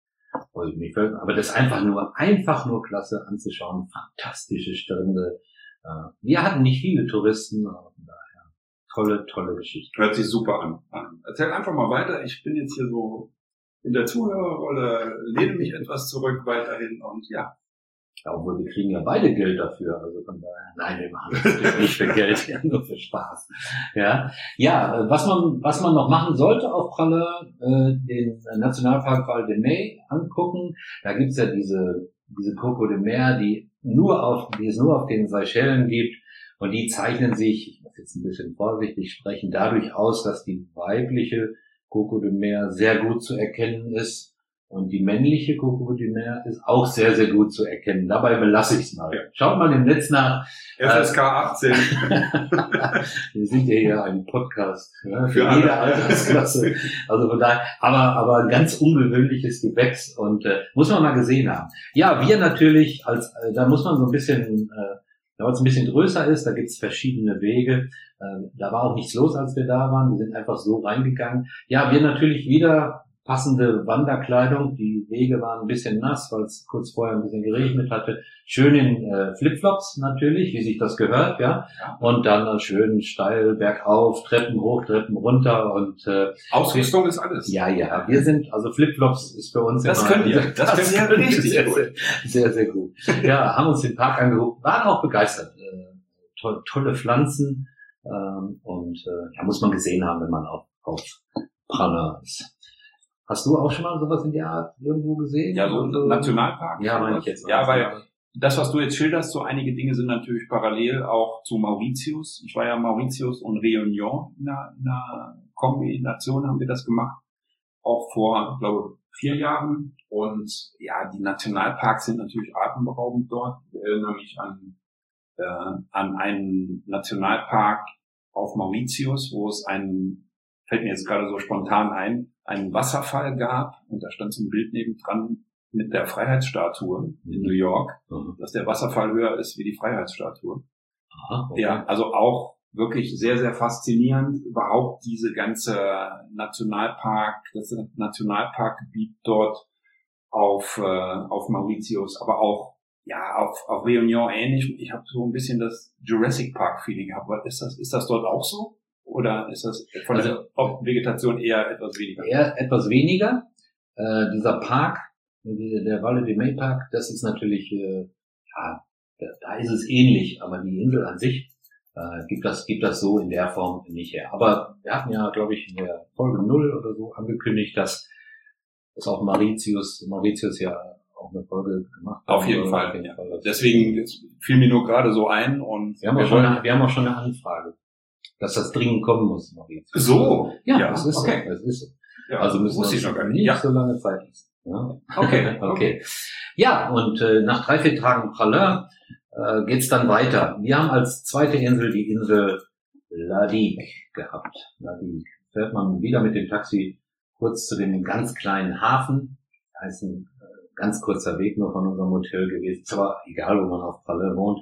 Aber das ist einfach nur klasse anzuschauen. Fantastische Strände. Wir hatten nicht viele Touristen, aber von daher tolle Geschichte. Hört sich super an. Erzähl einfach mal weiter. Ich bin jetzt hier so in der Zuhörerrolle, lehne mich etwas zurück weiterhin und ja. Ja, obwohl wir kriegen ja beide Geld dafür, also von daher, nein, wir machen das natürlich nicht für Geld, ja, nur für Spaß. Ja, was man noch machen sollte auf Pralle, den Nationalpark Val de Mai angucken. Da gibt's ja diese Coco de Mer, die es nur auf den Seychellen gibt und die zeichnen sich, ich muss jetzt ein bisschen vorsichtig sprechen, dadurch aus, dass die weibliche Coco de Mer sehr gut zu erkennen ist. Und die männliche Coco de Mer ist auch sehr, sehr gut zu erkennen. Dabei belasse ich es mal. Ja. Schaut mal im Netz nach. FSK 18. Wir sind ja hier ein Podcast für jede Altersklasse. Also von daher, aber ein ganz ungewöhnliches Gewächs und muss man mal gesehen haben. Ja, wir natürlich, da muss man so ein bisschen, weil es ein bisschen größer ist, da gibt's verschiedene Wege. Da war auch nichts los, als wir da waren. Wir sind einfach so reingegangen. Ja, wir natürlich wieder passende Wanderkleidung. Die Wege waren ein bisschen nass, weil es kurz vorher ein bisschen geregnet hatte. Schön in Flipflops natürlich, wie sich das gehört, ja. Und dann schön steil bergauf, Treppen hoch, Treppen runter und Ausrüstung ist alles. Ja, wir sind, also Flipflops ist für uns das immer... Das könnt ihr richtig sehr, gut. Sehr, sehr gut. Ja, haben uns den Park angeguckt, waren auch begeistert. Tolle Pflanzen und muss man gesehen haben, wenn man auf Prana ist. Hast du auch schon mal sowas in der Art irgendwo gesehen? Ja, so ein Nationalpark. Ja, meine ich jetzt. Ja, weil das, was du jetzt schilderst, so einige Dinge sind natürlich parallel auch zu Mauritius. Ich war ja Mauritius und Réunion in einer Kombination haben wir das gemacht. Auch vor, glaube ich, 4 Jahren. Und ja, die Nationalparks sind natürlich atemberaubend dort. Ich erinnere mich an einen Nationalpark auf Mauritius, wo es fällt mir jetzt gerade so spontan einen Wasserfall gab und da stand so ein Bild nebendran mit der Freiheitsstatue in New York, dass der Wasserfall höher ist wie die Freiheitsstatue. Aha, okay. Ja, also auch wirklich sehr, sehr faszinierend, überhaupt diese ganze das Nationalparkgebiet dort auf Mauritius, aber auch auf Réunion ähnlich. Ich habe so ein bisschen das Jurassic Park Feeling gehabt. Ist das dort auch so? Oder ist das von der Vegetation eher etwas weniger? Eher etwas weniger. Dieser Park, der Valle de Mai Park, das ist natürlich, da ist es ähnlich, aber die Insel an sich gibt das so in der Form nicht her. Aber wir hatten ja, glaube ich, in der Folge 0 oder so angekündigt, dass auch Mauritius ja auch eine Folge gemacht hat. Auf jeden Fall. Ja. Deswegen fiel mir nur gerade so ein und wir haben auch schon eine Anfrage, dass das dringend kommen muss, Mauritius. So? Ja, das ist okay. So. Das ist so. Ja, also müssen wir nicht so lange Zeit lassen. Ja? Okay. Ja, und nach 3-4 Tagen Pralin geht's dann weiter. Wir haben als zweite Insel die Insel La Digue gehabt. La Digue. Fährt man wieder mit dem Taxi kurz zu dem ganz kleinen Hafen. Das ist ein ganz kurzer Weg nur von unserem Hotel gewesen. Ist aber egal, wo man auf Pralin wohnt.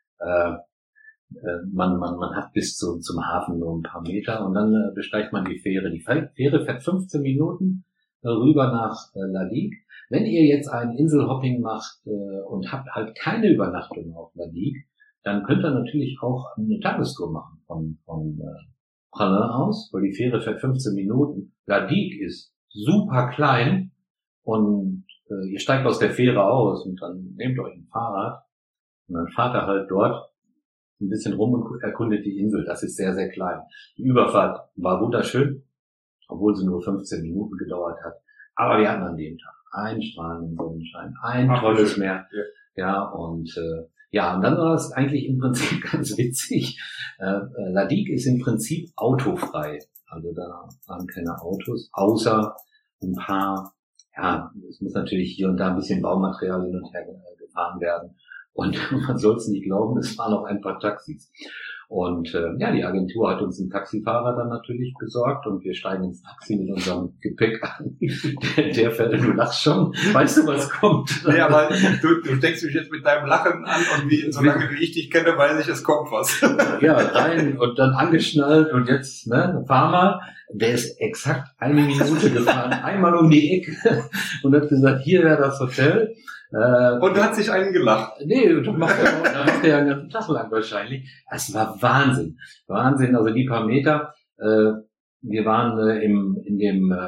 Man hat bis zum Hafen nur ein paar Meter und dann besteigt man die Fähre. Die Fähre fährt 15 Minuten rüber nach La Digue. Wenn ihr jetzt ein Inselhopping macht und habt halt keine Übernachtung auf La Digue, dann könnt ihr natürlich auch eine Tagestour machen von Pralin aus, weil die Fähre fährt 15 Minuten. La Digue ist super klein und ihr steigt aus der Fähre aus und dann nehmt euch ein Fahrrad und dann fahrt ihr halt dort ein bisschen rum und erkundet die Insel. Das ist sehr, sehr klein. Die Überfahrt war wunderschön, obwohl sie nur 15 Minuten gedauert hat. Aber wir hatten an dem Tag einen strahlenden Sonnenschein, ein tolles Meer. Ja, und dann war es eigentlich im Prinzip ganz witzig. La Digue ist im Prinzip autofrei. Also da fahren keine Autos, außer ein paar, es muss natürlich hier und da ein bisschen Baumaterial hin und her gefahren werden. Und man soll es nicht glauben, es waren auch ein paar Taxis. Und die Agentur hat uns einen Taxifahrer dann natürlich besorgt und wir steigen ins Taxi mit unserem Gepäck an. Der fährt, du lachst schon, weißt du, was kommt? Nee, aber du steckst mich jetzt mit deinem Lachen an und solange wie ich dich kenne, weiß ich, es kommt was. Ja, rein und dann angeschnallt und jetzt, fahr mal. Der ist exakt 1 Minute gefahren, einmal um die Ecke und hat gesagt, hier wäre das Hotel. Und hat sich einen gelacht. Nee, das macht er ja einen ganzen Tag lang wahrscheinlich. Das war Wahnsinn. Wahnsinn, also die paar Meter. Wir waren in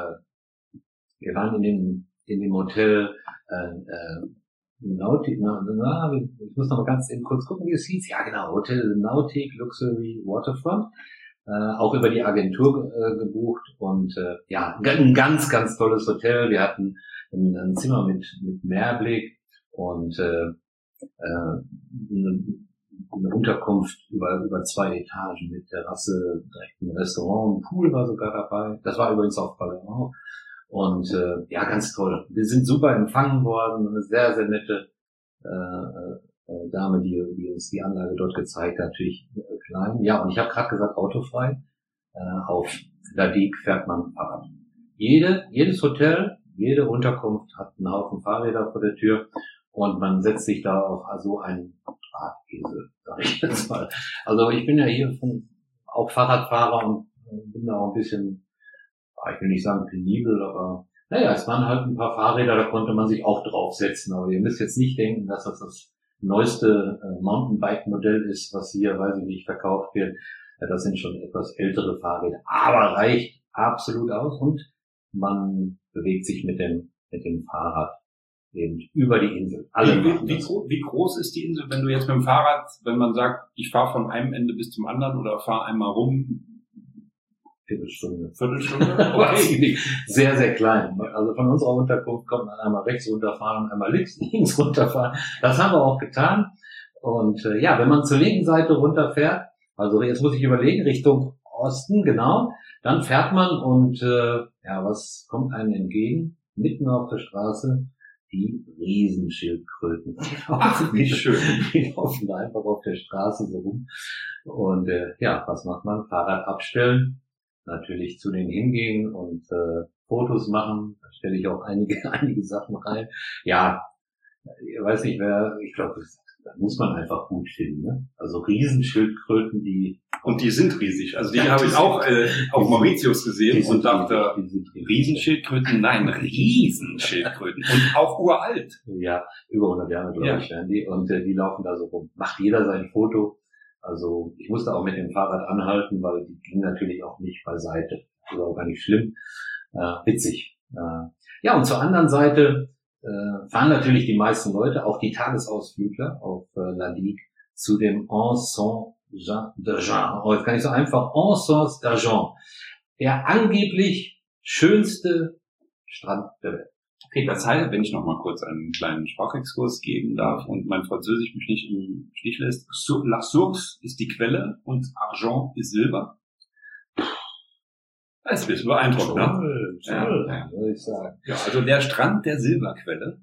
dem Hotel Nautic, ich muss noch mal ganz eben kurz gucken, wie es hieß. Ja, genau, Hotel Nautic Luxury Waterfront. Auch über die Agentur gebucht und ein ganz, ganz tolles Hotel. Wir hatten ein Zimmer mit Meerblick und eine Unterkunft über 2 Etagen mit Terrasse, direkt ein Restaurant, ein Pool war sogar dabei. Das war übrigens auf Palermo. Und ganz toll. Wir sind super empfangen worden. Eine sehr, sehr nette Dame, die uns die Anlage dort gezeigt hat, natürlich klein. Ja, und ich habe gerade gesagt, autofrei. Auf La Digue fährt man Fahrrad. Jedes Hotel, jede Unterkunft hat einen Haufen Fahrräder vor der Tür und man setzt sich da auf so einen Drahtesel, sag ich jetzt mal. Also ich bin ja hier auch Fahrradfahrer und bin da auch ein bisschen, ich will nicht sagen penibel, aber Naja, es waren halt ein paar Fahrräder, da konnte man sich auch draufsetzen. Aber ihr müsst jetzt nicht denken, dass das neueste Mountainbike-Modell ist, was hier, weiß ich nicht, verkauft wird. Ja, das sind schon etwas ältere Fahrräder. Aber reicht absolut aus und man bewegt sich mit dem Fahrrad eben über die Insel. Wie groß ist die Insel, wenn du jetzt mit dem Fahrrad, wenn man sagt, ich fahre von einem Ende bis zum anderen oder fahre einmal rum? Viertelstunde. Okay. Sehr, sehr klein. Also von unserer Unterkunft kommt man einmal rechts runterfahren und einmal links runterfahren. Das haben wir auch getan. Und wenn man zur linken Seite runterfährt, also jetzt muss ich überlegen, Richtung Osten, genau, dann fährt man und was kommt einem entgegen? Mitten auf der Straße die Riesenschildkröten. Ach, wie schön. Die laufen da einfach auf der Straße so rum. Und was macht man? Fahrrad abstellen, natürlich zu denen hingehen und Fotos machen. Da stelle ich auch einige Sachen rein. Ja, ich weiß nicht, ich glaube, da muss man einfach gut finden. Ne? Also Riesenschildkröten, und die sind riesig. Also die habe ich auch auf Mauritius gesehen und dachte, Riesenschildkröten, nein, Riesenschildkröten. Und auch uralt. Ja, über 100 Jahre, glaube ich, werden die. Und die laufen da so rum. Macht jeder sein Foto. Also ich musste auch mit dem Fahrrad anhalten, weil die ging natürlich auch nicht beiseite. Das war auch gar nicht schlimm. Witzig. Und zur anderen Seite fahren natürlich die meisten Leute, auch die Tagesausflügler auf La Digue, zu dem Anse d'Argent. Oh, jetzt kann ich so einfach Anse d'Argent. Der angeblich schönste Strand der Welt. Okay, das heißt, wenn ich noch mal kurz einen kleinen Sprachexkurs geben darf und mein Französisch mich nicht im Stich lässt. La Source ist die Quelle und Argent ist Silber. Das ist ein bisschen beeindruckend, ne? Ja, würde ich sagen. Ja, also der Strand der Silberquelle.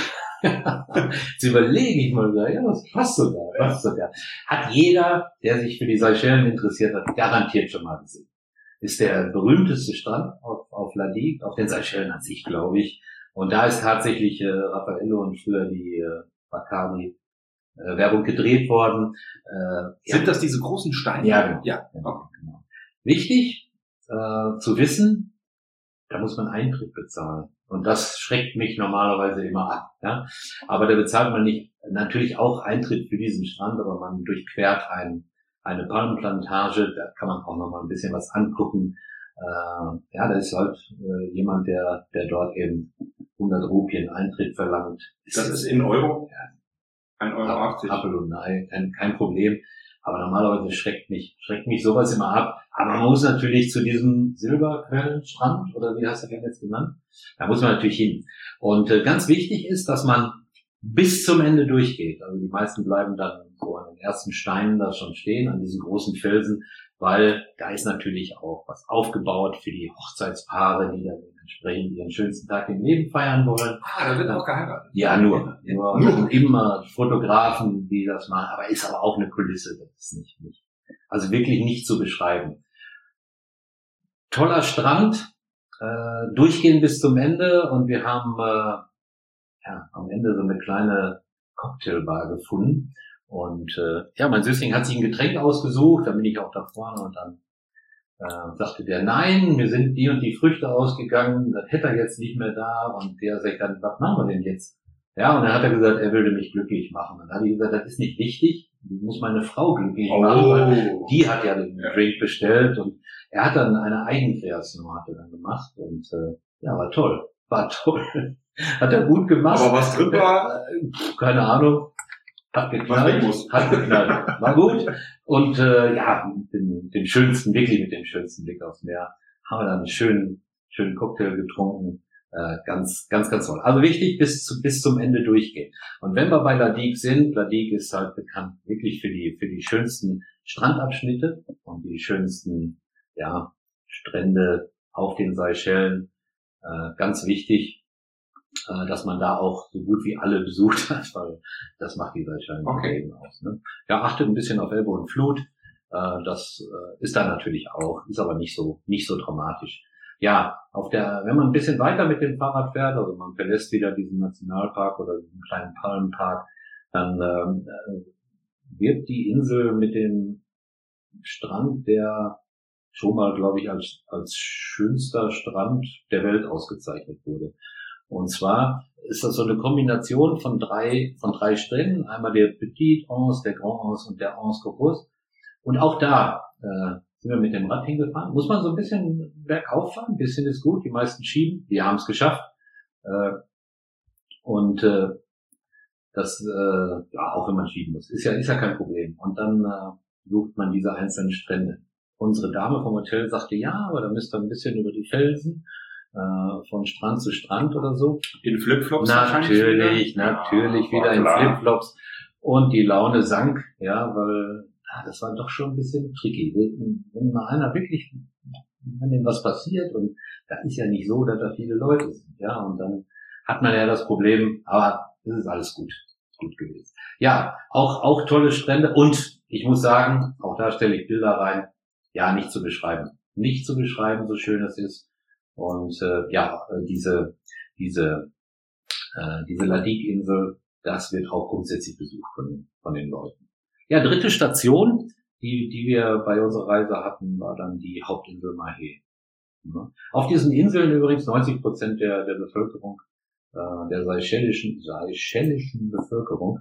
Jetzt überlege ich mal, was passt sogar. Hat jeder, der sich für die Seychellen interessiert hat, garantiert schon mal gesehen. Ist der berühmteste Strand auf La Digue, auf den Seychellen an sich, glaube ich. Und da ist tatsächlich Raffaello und früher die Bacardi Werbung gedreht worden. Sind das diese großen Steine? Ja, genau. Ja. Okay, genau. Wichtig zu wissen, da muss man Eintritt bezahlen. Und das schreckt mich normalerweise immer ab. Ja? Aber da bezahlt man nicht, natürlich auch Eintritt für diesen Strand, aber man durchquert eine Palmenplantage, da kann man auch noch mal ein bisschen was angucken. Da ist halt jemand, der dort eben 100 Rupien Eintritt verlangt. Das ist in Euro? Ja. 1,80 Euro. Absolut, nein, kein Problem. Aber normalerweise schreckt mich sowas immer ab. Aber man muss natürlich zu diesem Silberquellenstrand, oder wie hast du den jetzt genannt? Da muss man natürlich hin. Und ganz wichtig ist, dass man bis zum Ende durchgeht. Also die meisten bleiben dann so an den ersten Steinen da schon stehen, an diesen großen Felsen, weil da ist natürlich auch was aufgebaut für die Hochzeitspaare, die dann entsprechend ihren schönsten Tag im Leben feiern wollen. Da wird auch geheiratet. Ja, nur immer Fotografen, die das machen, aber ist aber auch eine Kulisse, das ist nicht. Also wirklich nicht zu beschreiben. Toller Strand, durchgehen bis zum Ende und wir haben am Ende so eine kleine Cocktailbar gefunden. Und mein Süßling hat sich ein Getränk ausgesucht, da bin ich auch da vorne und dann sagte der, nein, mir sind die und die Früchte ausgegangen, das hätte er jetzt nicht mehr da. Und der sagt dann, was machen wir denn jetzt? Ja, und dann hat er gesagt, er würde mich glücklich machen. Und dann habe ich gesagt, das ist nicht wichtig, ich muss meine Frau glücklich machen, weil die hat ja den Drink bestellt. Und er hat dann eine Eigenkreation gemacht und war toll. Hat er gut gemacht. Aber was drin war? Keine Ahnung. Hat geknallt. War gut. Und den schönsten, wirklich mit dem schönsten Blick aufs Meer, haben wir dann einen schönen Cocktail getrunken. Ganz, ganz, ganz toll. Also wichtig, bis zum Ende durchgehen. Und wenn wir bei La Digue sind, La Digue ist halt bekannt wirklich für die schönsten Strandabschnitte und die schönsten, Strände auf den Seychellen. Ganz wichtig, dass man da auch so gut wie alle besucht hat, weil das macht die Seychellen eben aus. Ne? Ja, achtet ein bisschen auf Ebbe und Flut. Das ist da natürlich auch, ist aber nicht so dramatisch. Ja, wenn man ein bisschen weiter mit dem Fahrrad fährt, also man verlässt wieder diesen Nationalpark oder diesen kleinen Palmenpark, dann wird die Insel mit dem Strand, der schon mal, glaube ich, als schönster Strand der Welt ausgezeichnet wurde. Und zwar ist das so eine Kombination von drei Stränden. Einmal der Petit Anse, der Grand Anse und der Anse Corpus. Und auch da sind wir mit dem Rad hingefahren. Muss man so ein bisschen bergauf fahren. Ein bisschen ist gut. Die meisten schieben. Wir haben es geschafft. Das, auch wenn man schieben muss, ist ja kein Problem. Und dann sucht man diese einzelnen Strände. Unsere Dame vom Hotel sagte, ja, aber da müsst ihr ein bisschen über die Felsen, von Strand zu Strand oder so. In Flipflops natürlich wieder in Flipflops. Und die Laune sank, ja, weil das war doch schon ein bisschen tricky. Wenn mal einer wirklich, wenn dem was passiert, und da ist ja nicht so, dass da viele Leute sind, ja, und dann hat man ja das Problem, aber es ist alles gut gewesen. Ja, auch tolle Strände, und ich muss sagen, auch da stelle ich Bilder rein, ja, nicht zu beschreiben, so schön es ist. Und diese Ladik-Insel, das wird auch grundsätzlich besucht von den Leuten. Ja, dritte Station, die wir bei unserer Reise hatten, war dann die Hauptinsel Mahé. Ja. Auf diesen Inseln übrigens 90% der Bevölkerung, der seychellischen Bevölkerung,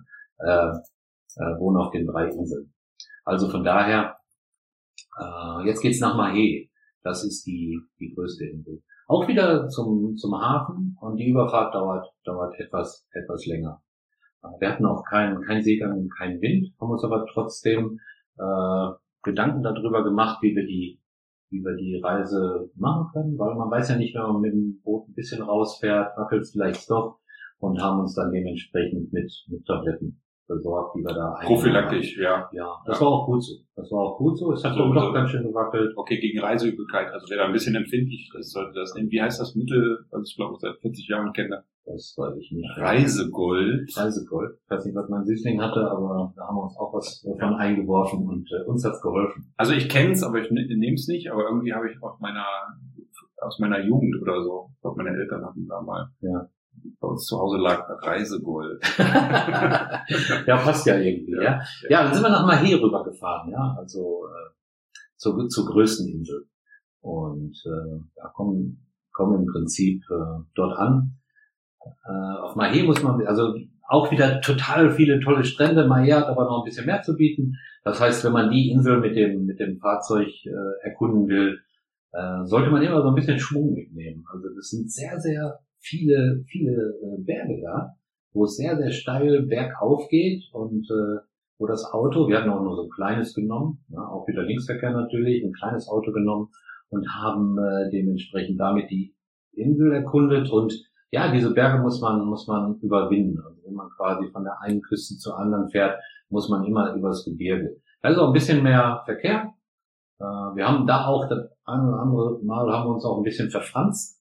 wohnen auf den 3 Inseln. Also von daher, jetzt geht's nach Mahé. Das ist die größte Insel. Auch wieder zum Hafen, und die Überfahrt dauert etwas länger. Wir hatten auch keinen Seegang und keinen Wind, haben uns aber trotzdem Gedanken darüber gemacht, wie wir die Reise machen können, weil man weiß ja nicht, wenn man mit dem Boot ein bisschen rausfährt, wackelt es vielleicht doch, und haben uns dann dementsprechend mit Tabletten besorgt, die wir da prophylaktisch, ja. Ja, das war auch gut so. Es hat doch ganz schön gewackelt. Okay, gegen Reiseübelkeit. Also wer da ein bisschen empfindlich ist, sollte das nehmen. Wie heißt das Mittel, was ich glaube seit 40 Jahren kenne? Das weiß ich nicht. Reisegold. Ich weiß nicht, was mein Süßling hatte, aber da haben wir uns auch was davon eingeworfen, und uns hat's geholfen. Also ich kenne es, aber ich nehme es nicht. Aber irgendwie habe ich aus meiner Jugend oder so, ich glaube, meine Eltern hatten da mal. Ja. Bei uns zu Hause lag Reisegold. Ja, passt ja irgendwie, ja. Ja, dann sind wir nach Mahé rübergefahren, ja, also zur größten Insel. Und kommen im Prinzip dort an. Auf Mahé muss man, also auch wieder total viele tolle Strände. Mahé hat aber noch ein bisschen mehr zu bieten. Das heißt, wenn man die Insel mit dem Fahrzeug erkunden will, sollte man immer so ein bisschen Schwung mitnehmen. Also das sind sehr, sehr viele Berge da, wo es sehr, sehr steil bergauf geht, und wo das Auto, wir hatten auch nur so ein kleines genommen, ja, auch wieder Linksverkehr natürlich, ein kleines Auto genommen, und haben dementsprechend damit die Insel erkundet. Und ja, diese Berge muss man überwinden. Also wenn man quasi von der einen Küste zur anderen fährt, muss man immer übers Gebirge. Also ein bisschen mehr Verkehr. Wir haben da auch das eine oder andere Mal haben wir uns auch ein bisschen verfranst.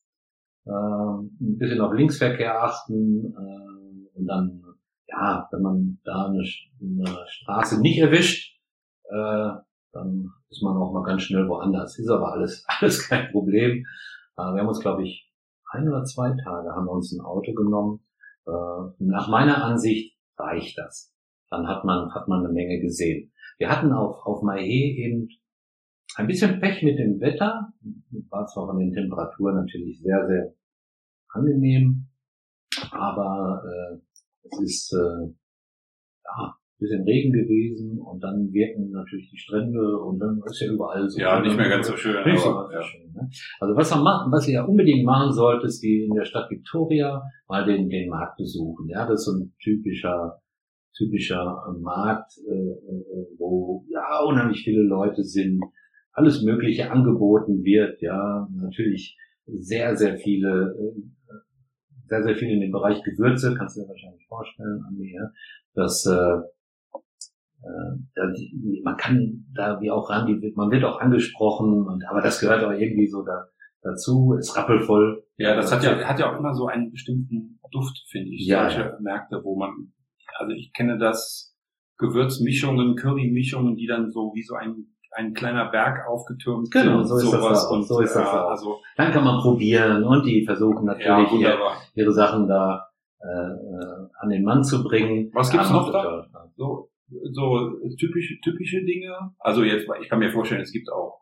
Ein bisschen auf Linksverkehr achten, und dann, ja, wenn man da eine Straße nicht erwischt, dann ist man auch mal ganz schnell woanders. Ist aber alles kein Problem. Wir haben uns, glaube ich, 1 oder 2 Tage haben wir uns ein Auto genommen. Nach meiner Ansicht reicht das. Dann hat man eine Menge gesehen. Wir hatten auf Mahé eben ein bisschen Pech mit dem Wetter. War zwar von den Temperaturen natürlich sehr, sehr angenehm, aber es ist ein bisschen Regen gewesen, und dann wirken natürlich die Strände, und dann ist ja überall so. Ja, nicht mehr ganz so schön. Nicht so schön, ne? Also was ihr ja unbedingt machen solltet, ist die in der Stadt Victoria mal den Markt besuchen. Ja, das ist so ein typischer Markt, wo ja unheimlich viele Leute sind, alles Mögliche angeboten wird, ja, natürlich sehr, sehr viele in dem Bereich Gewürze, kannst du dir wahrscheinlich vorstellen, Andi, ja, dass man kann da wie auch ran, man wird auch angesprochen, aber das gehört auch irgendwie so dazu, ist rappelvoll. Ja, das hat ja auch immer so einen bestimmten Duft, finde ich, solche Märkte, wo man, also ich kenne das, Gewürzmischungen, Currymischungen, die dann so wie so ein kleiner Berg aufgetürmt sind. Genau, so ist das auch. So ist das auch. Also, dann kann man probieren, und die versuchen natürlich ihre Sachen da an den Mann zu bringen. Was gibt's noch da? So typische Dinge. Also jetzt, ich kann mir vorstellen, es gibt auch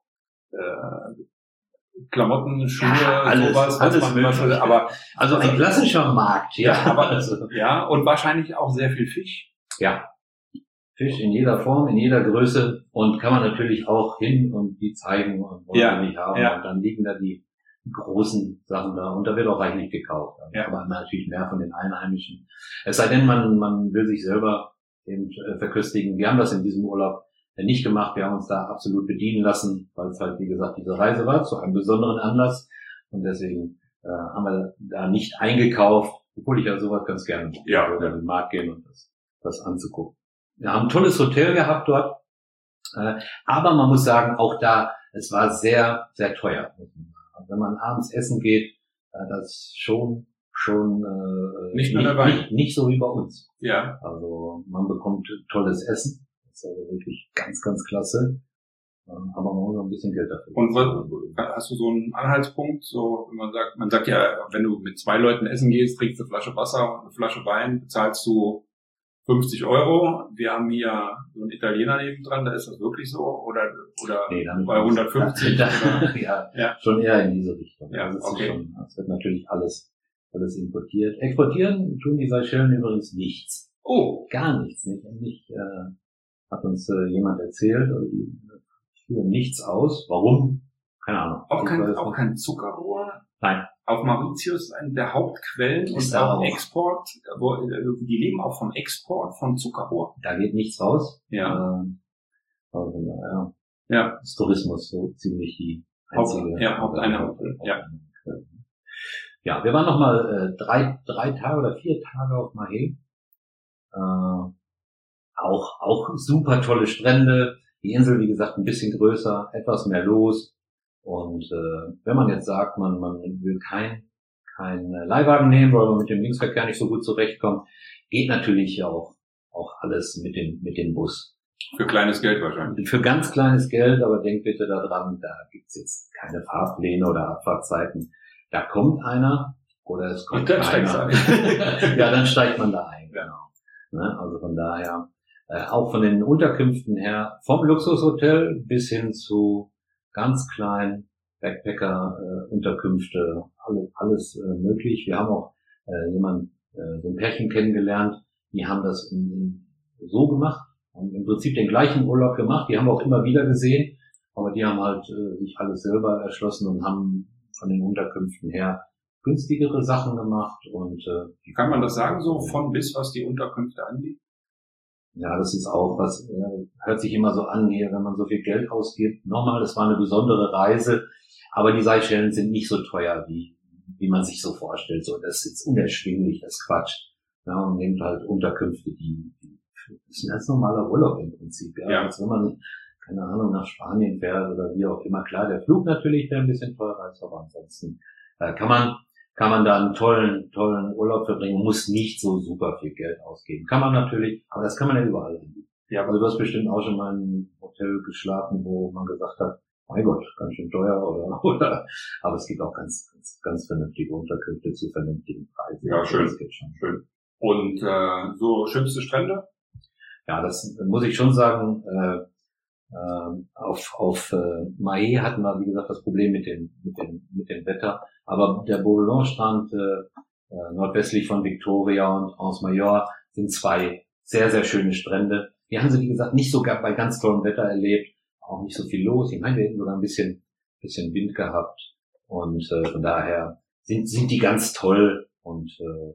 Klamotten, Schuhe, alles, sowas, alles was man, aber also ein klassischer Markt, ja. aber Also, ja, und wahrscheinlich auch sehr viel Fisch. ja. Fisch in jeder Form, in jeder Größe und kann man natürlich auch hin und die zeigen und wollen wir nicht haben. Ja. Und dann liegen da die großen Sachen da und da wird auch reichlich gekauft. Ja. Aber natürlich mehr von den Einheimischen. Es sei denn, man will sich selber eben verköstigen. Wir haben das in diesem Urlaub nicht gemacht. Wir haben uns da absolut bedienen lassen, weil es halt, wie gesagt, diese Reise war zu einem besonderen Anlass und deswegen haben wir da nicht eingekauft, obwohl ich ja sowas ganz gerne mache. Ja. Oder in den Markt gehen und das anzugucken. Wir haben ein tolles Hotel gehabt dort, aber man muss sagen, auch da, es war sehr, sehr teuer. Wenn man abends essen geht, das schon Nicht nur dabei. nicht so wie bei uns. Ja. Also man bekommt tolles Essen, das ist also wirklich ganz, ganz klasse, aber man muss noch ein bisschen Geld dafür. Und hast du so einen Anhaltspunkt, so, wenn man sagt ja, wenn du mit 2 Leuten essen gehst, trinkst du eine Flasche Wasser und eine Flasche Wein, bezahlst du 50 €. Wir haben hier so einen Italiener nebendran, da ist das wirklich so? Oder Nee, bei 150? oder? Ja, schon eher in diese Richtung. Ja, das ist okay. schon, es wird natürlich alles importiert. Exportieren tun die Seychellen übrigens nichts. Oh, Gar nichts. Nicht hat uns jemand erzählt. Also die führen nichts aus. Warum? Keine Ahnung. auch Ich weiß auch nicht. kein Zuckerrohr? Nein. Auf Mauritius, eine der Hauptquellen Ist und da auch auch. Export, die leben auch vom Export von Zuckerrohr. Da geht nichts raus. Ja. Also von daher Ja. ist Tourismus so ziemlich die einzige Haupteinnahme. Ja. Ja, wir waren nochmal 3 Tage oder 4 Tage auf Mahé. Auch super tolle Strände. Die Insel, wie gesagt, ein bisschen größer, etwas mehr los. Und wenn man jetzt sagt, man will kein Leihwagen nehmen, weil man mit dem Linksverkehr nicht so gut zurechtkommt, geht natürlich auch alles mit dem Bus. Für kleines Geld wahrscheinlich. Für ganz kleines Geld, aber denkt bitte daran, da gibt's jetzt keine Fahrpläne oder Abfahrtzeiten. Da kommt einer oder es kommt Und dann steigst du einer. ein. Ja, dann steigt man da ein. Ja. Genau. Ne? Also von daher, auch von den Unterkünften her, vom Luxushotel bis hin zu ganz kleinen Backpacker-Unterkünfte, alles möglich. Wir haben auch so ein Pärchen kennengelernt, die haben das so gemacht, haben im Prinzip den gleichen Urlaub gemacht, die haben wir auch immer wieder gesehen, aber die haben halt sich alles selber erschlossen und haben von den Unterkünften her günstigere Sachen gemacht und Kann man das sagen, so von bis, was die Unterkünfte angeht? ja, das ist auch was, hört sich immer so an hier, wenn man so viel Geld ausgibt. Nochmal, das war eine besondere Reise, aber die Seychellen sind nicht so teuer, wie man sich so vorstellt. So, das ist jetzt unerschwinglich, das ist Quatsch. Ja, und nehmt halt Unterkünfte, das ist ein ganz normaler Urlaub im Prinzip. Ja. Als wenn man, keine Ahnung, nach Spanien fährt oder wie auch immer. Klar, der Flug natürlich, der ein bisschen teurer ist, aber ansonsten kann man da einen tollen Urlaub verbringen, muss nicht so super viel Geld ausgeben. Kann man natürlich, aber das kann man ja überall anbieten. Ja, also du hast bestimmt auch schon mal in einem Hotel geschlafen, wo man gesagt hat, mein Gott, ganz schön teuer oder aber es gibt auch ganz vernünftige Unterkünfte zu vernünftigen Preisen. Ja, schön. Das geht schon. Schön. Und so schönste Strände? Ja, das muss ich schon sagen. Auf Mahé hatten wir, wie gesagt, das Problem mit dem Wetter. Aber der Beaulieu-Strand nordwestlich von Victoria und Anse-Mayor sind 2 sehr, sehr schöne Strände. Die haben sie, wie gesagt, nicht sogar bei ganz tollem Wetter erlebt. Auch nicht so viel los. Ich meine, wir hätten sogar ein bisschen Wind gehabt. Und von daher sind die ganz toll und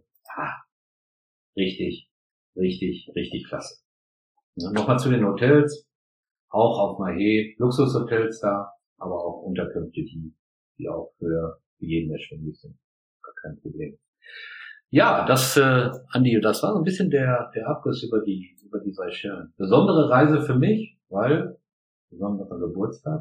richtig klasse. Ja, nochmal zu den Hotels. Auch auf Mahé Luxushotels da, aber auch Unterkünfte, die auch für jeden erschwinglich sind. Gar kein Problem. Ja, Andi, das war so ein bisschen der Abriss über die Seychellen. Besondere Reise für mich, weil besonderer Geburtstag.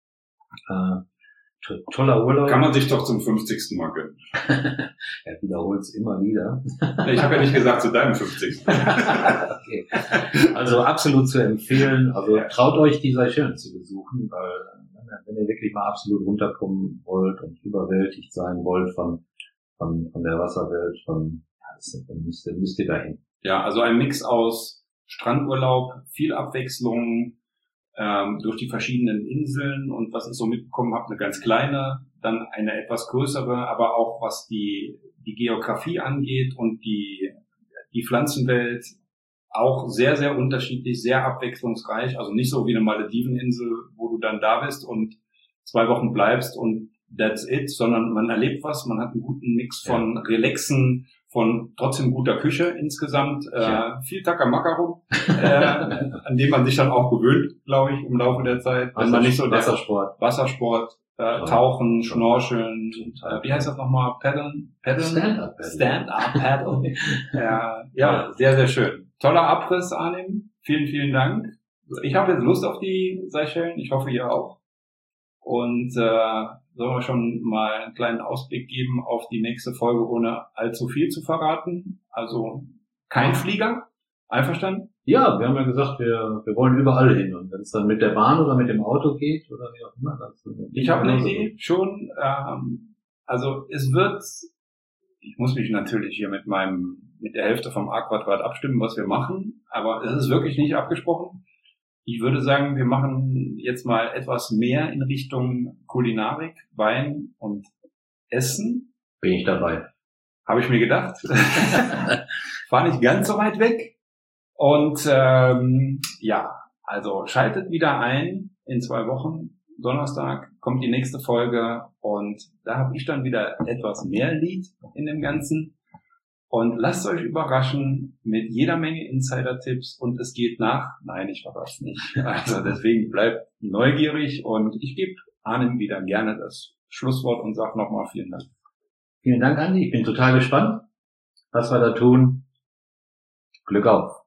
Toller Urlaub. Kann man sich doch zum 50. Mal gönnen. Er wiederholt es immer wieder. Ich habe ja nicht gesagt zu deinem 50. Okay. Also absolut zu empfehlen. Also traut euch, die Seychellen zu besuchen, weil wenn ihr wirklich mal absolut runterkommen wollt und überwältigt sein wollt von der Wasserwelt, dann müsst ihr dahin. Ja, also ein Mix aus Strandurlaub, viel Abwechslung, durch die verschiedenen Inseln und was ich so mitbekommen habe, eine ganz kleine, dann eine etwas größere, aber auch was die Geografie angeht und die Pflanzenwelt auch sehr, sehr unterschiedlich, sehr abwechslungsreich, also nicht so wie eine Malediveninsel, wo du dann da bist und 2 Wochen bleibst und that's it, sondern man erlebt was, man hat einen guten Mix von Relaxen, von trotzdem guter Küche insgesamt, viel Takamakarum, an dem man sich dann auch gewöhnt, glaube ich, im Laufe der Zeit. Wenn man nicht so Wassersport, Tauchen, Schnorcheln, wie heißt das nochmal? Paddeln? Stand-up Paddle. Ja, sehr, sehr schön. Toller Abriss, Arnim. Vielen, vielen Dank. Ich habe jetzt Lust auf die Seychellen. Ich hoffe, ihr auch. Und sollen wir schon mal einen kleinen Ausblick geben auf die nächste Folge, ohne allzu viel zu verraten? Also kein Flieger? Einverstanden? Ja, wir haben ja gesagt, wir wollen überall hin. Und wenn es dann mit der Bahn oder mit dem Auto geht oder wie auch immer. Ich habe eine Idee schon. Also es wird, ich muss mich natürlich hier mit der Hälfte vom A-Quadrat abstimmen, was wir machen, aber es ist wirklich nicht abgesprochen. Ich würde sagen, wir machen jetzt mal etwas mehr in Richtung Kulinarik, Wein und Essen. Bin ich dabei. Habe ich mir gedacht. War nicht ganz so weit weg. Und also schaltet wieder ein in 2 Wochen. Donnerstag kommt die nächste Folge und da habe ich dann wieder etwas mehr Lied in dem Ganzen. Und lasst euch überraschen mit jeder Menge Insider-Tipps und es geht nach. Nein, ich verrate es nicht. Also deswegen bleibt neugierig und ich gebe Arnim wieder gerne das Schlusswort und sage nochmal vielen Dank. Vielen Dank, Andi. Ich bin total gespannt, was wir da tun. Glück auf.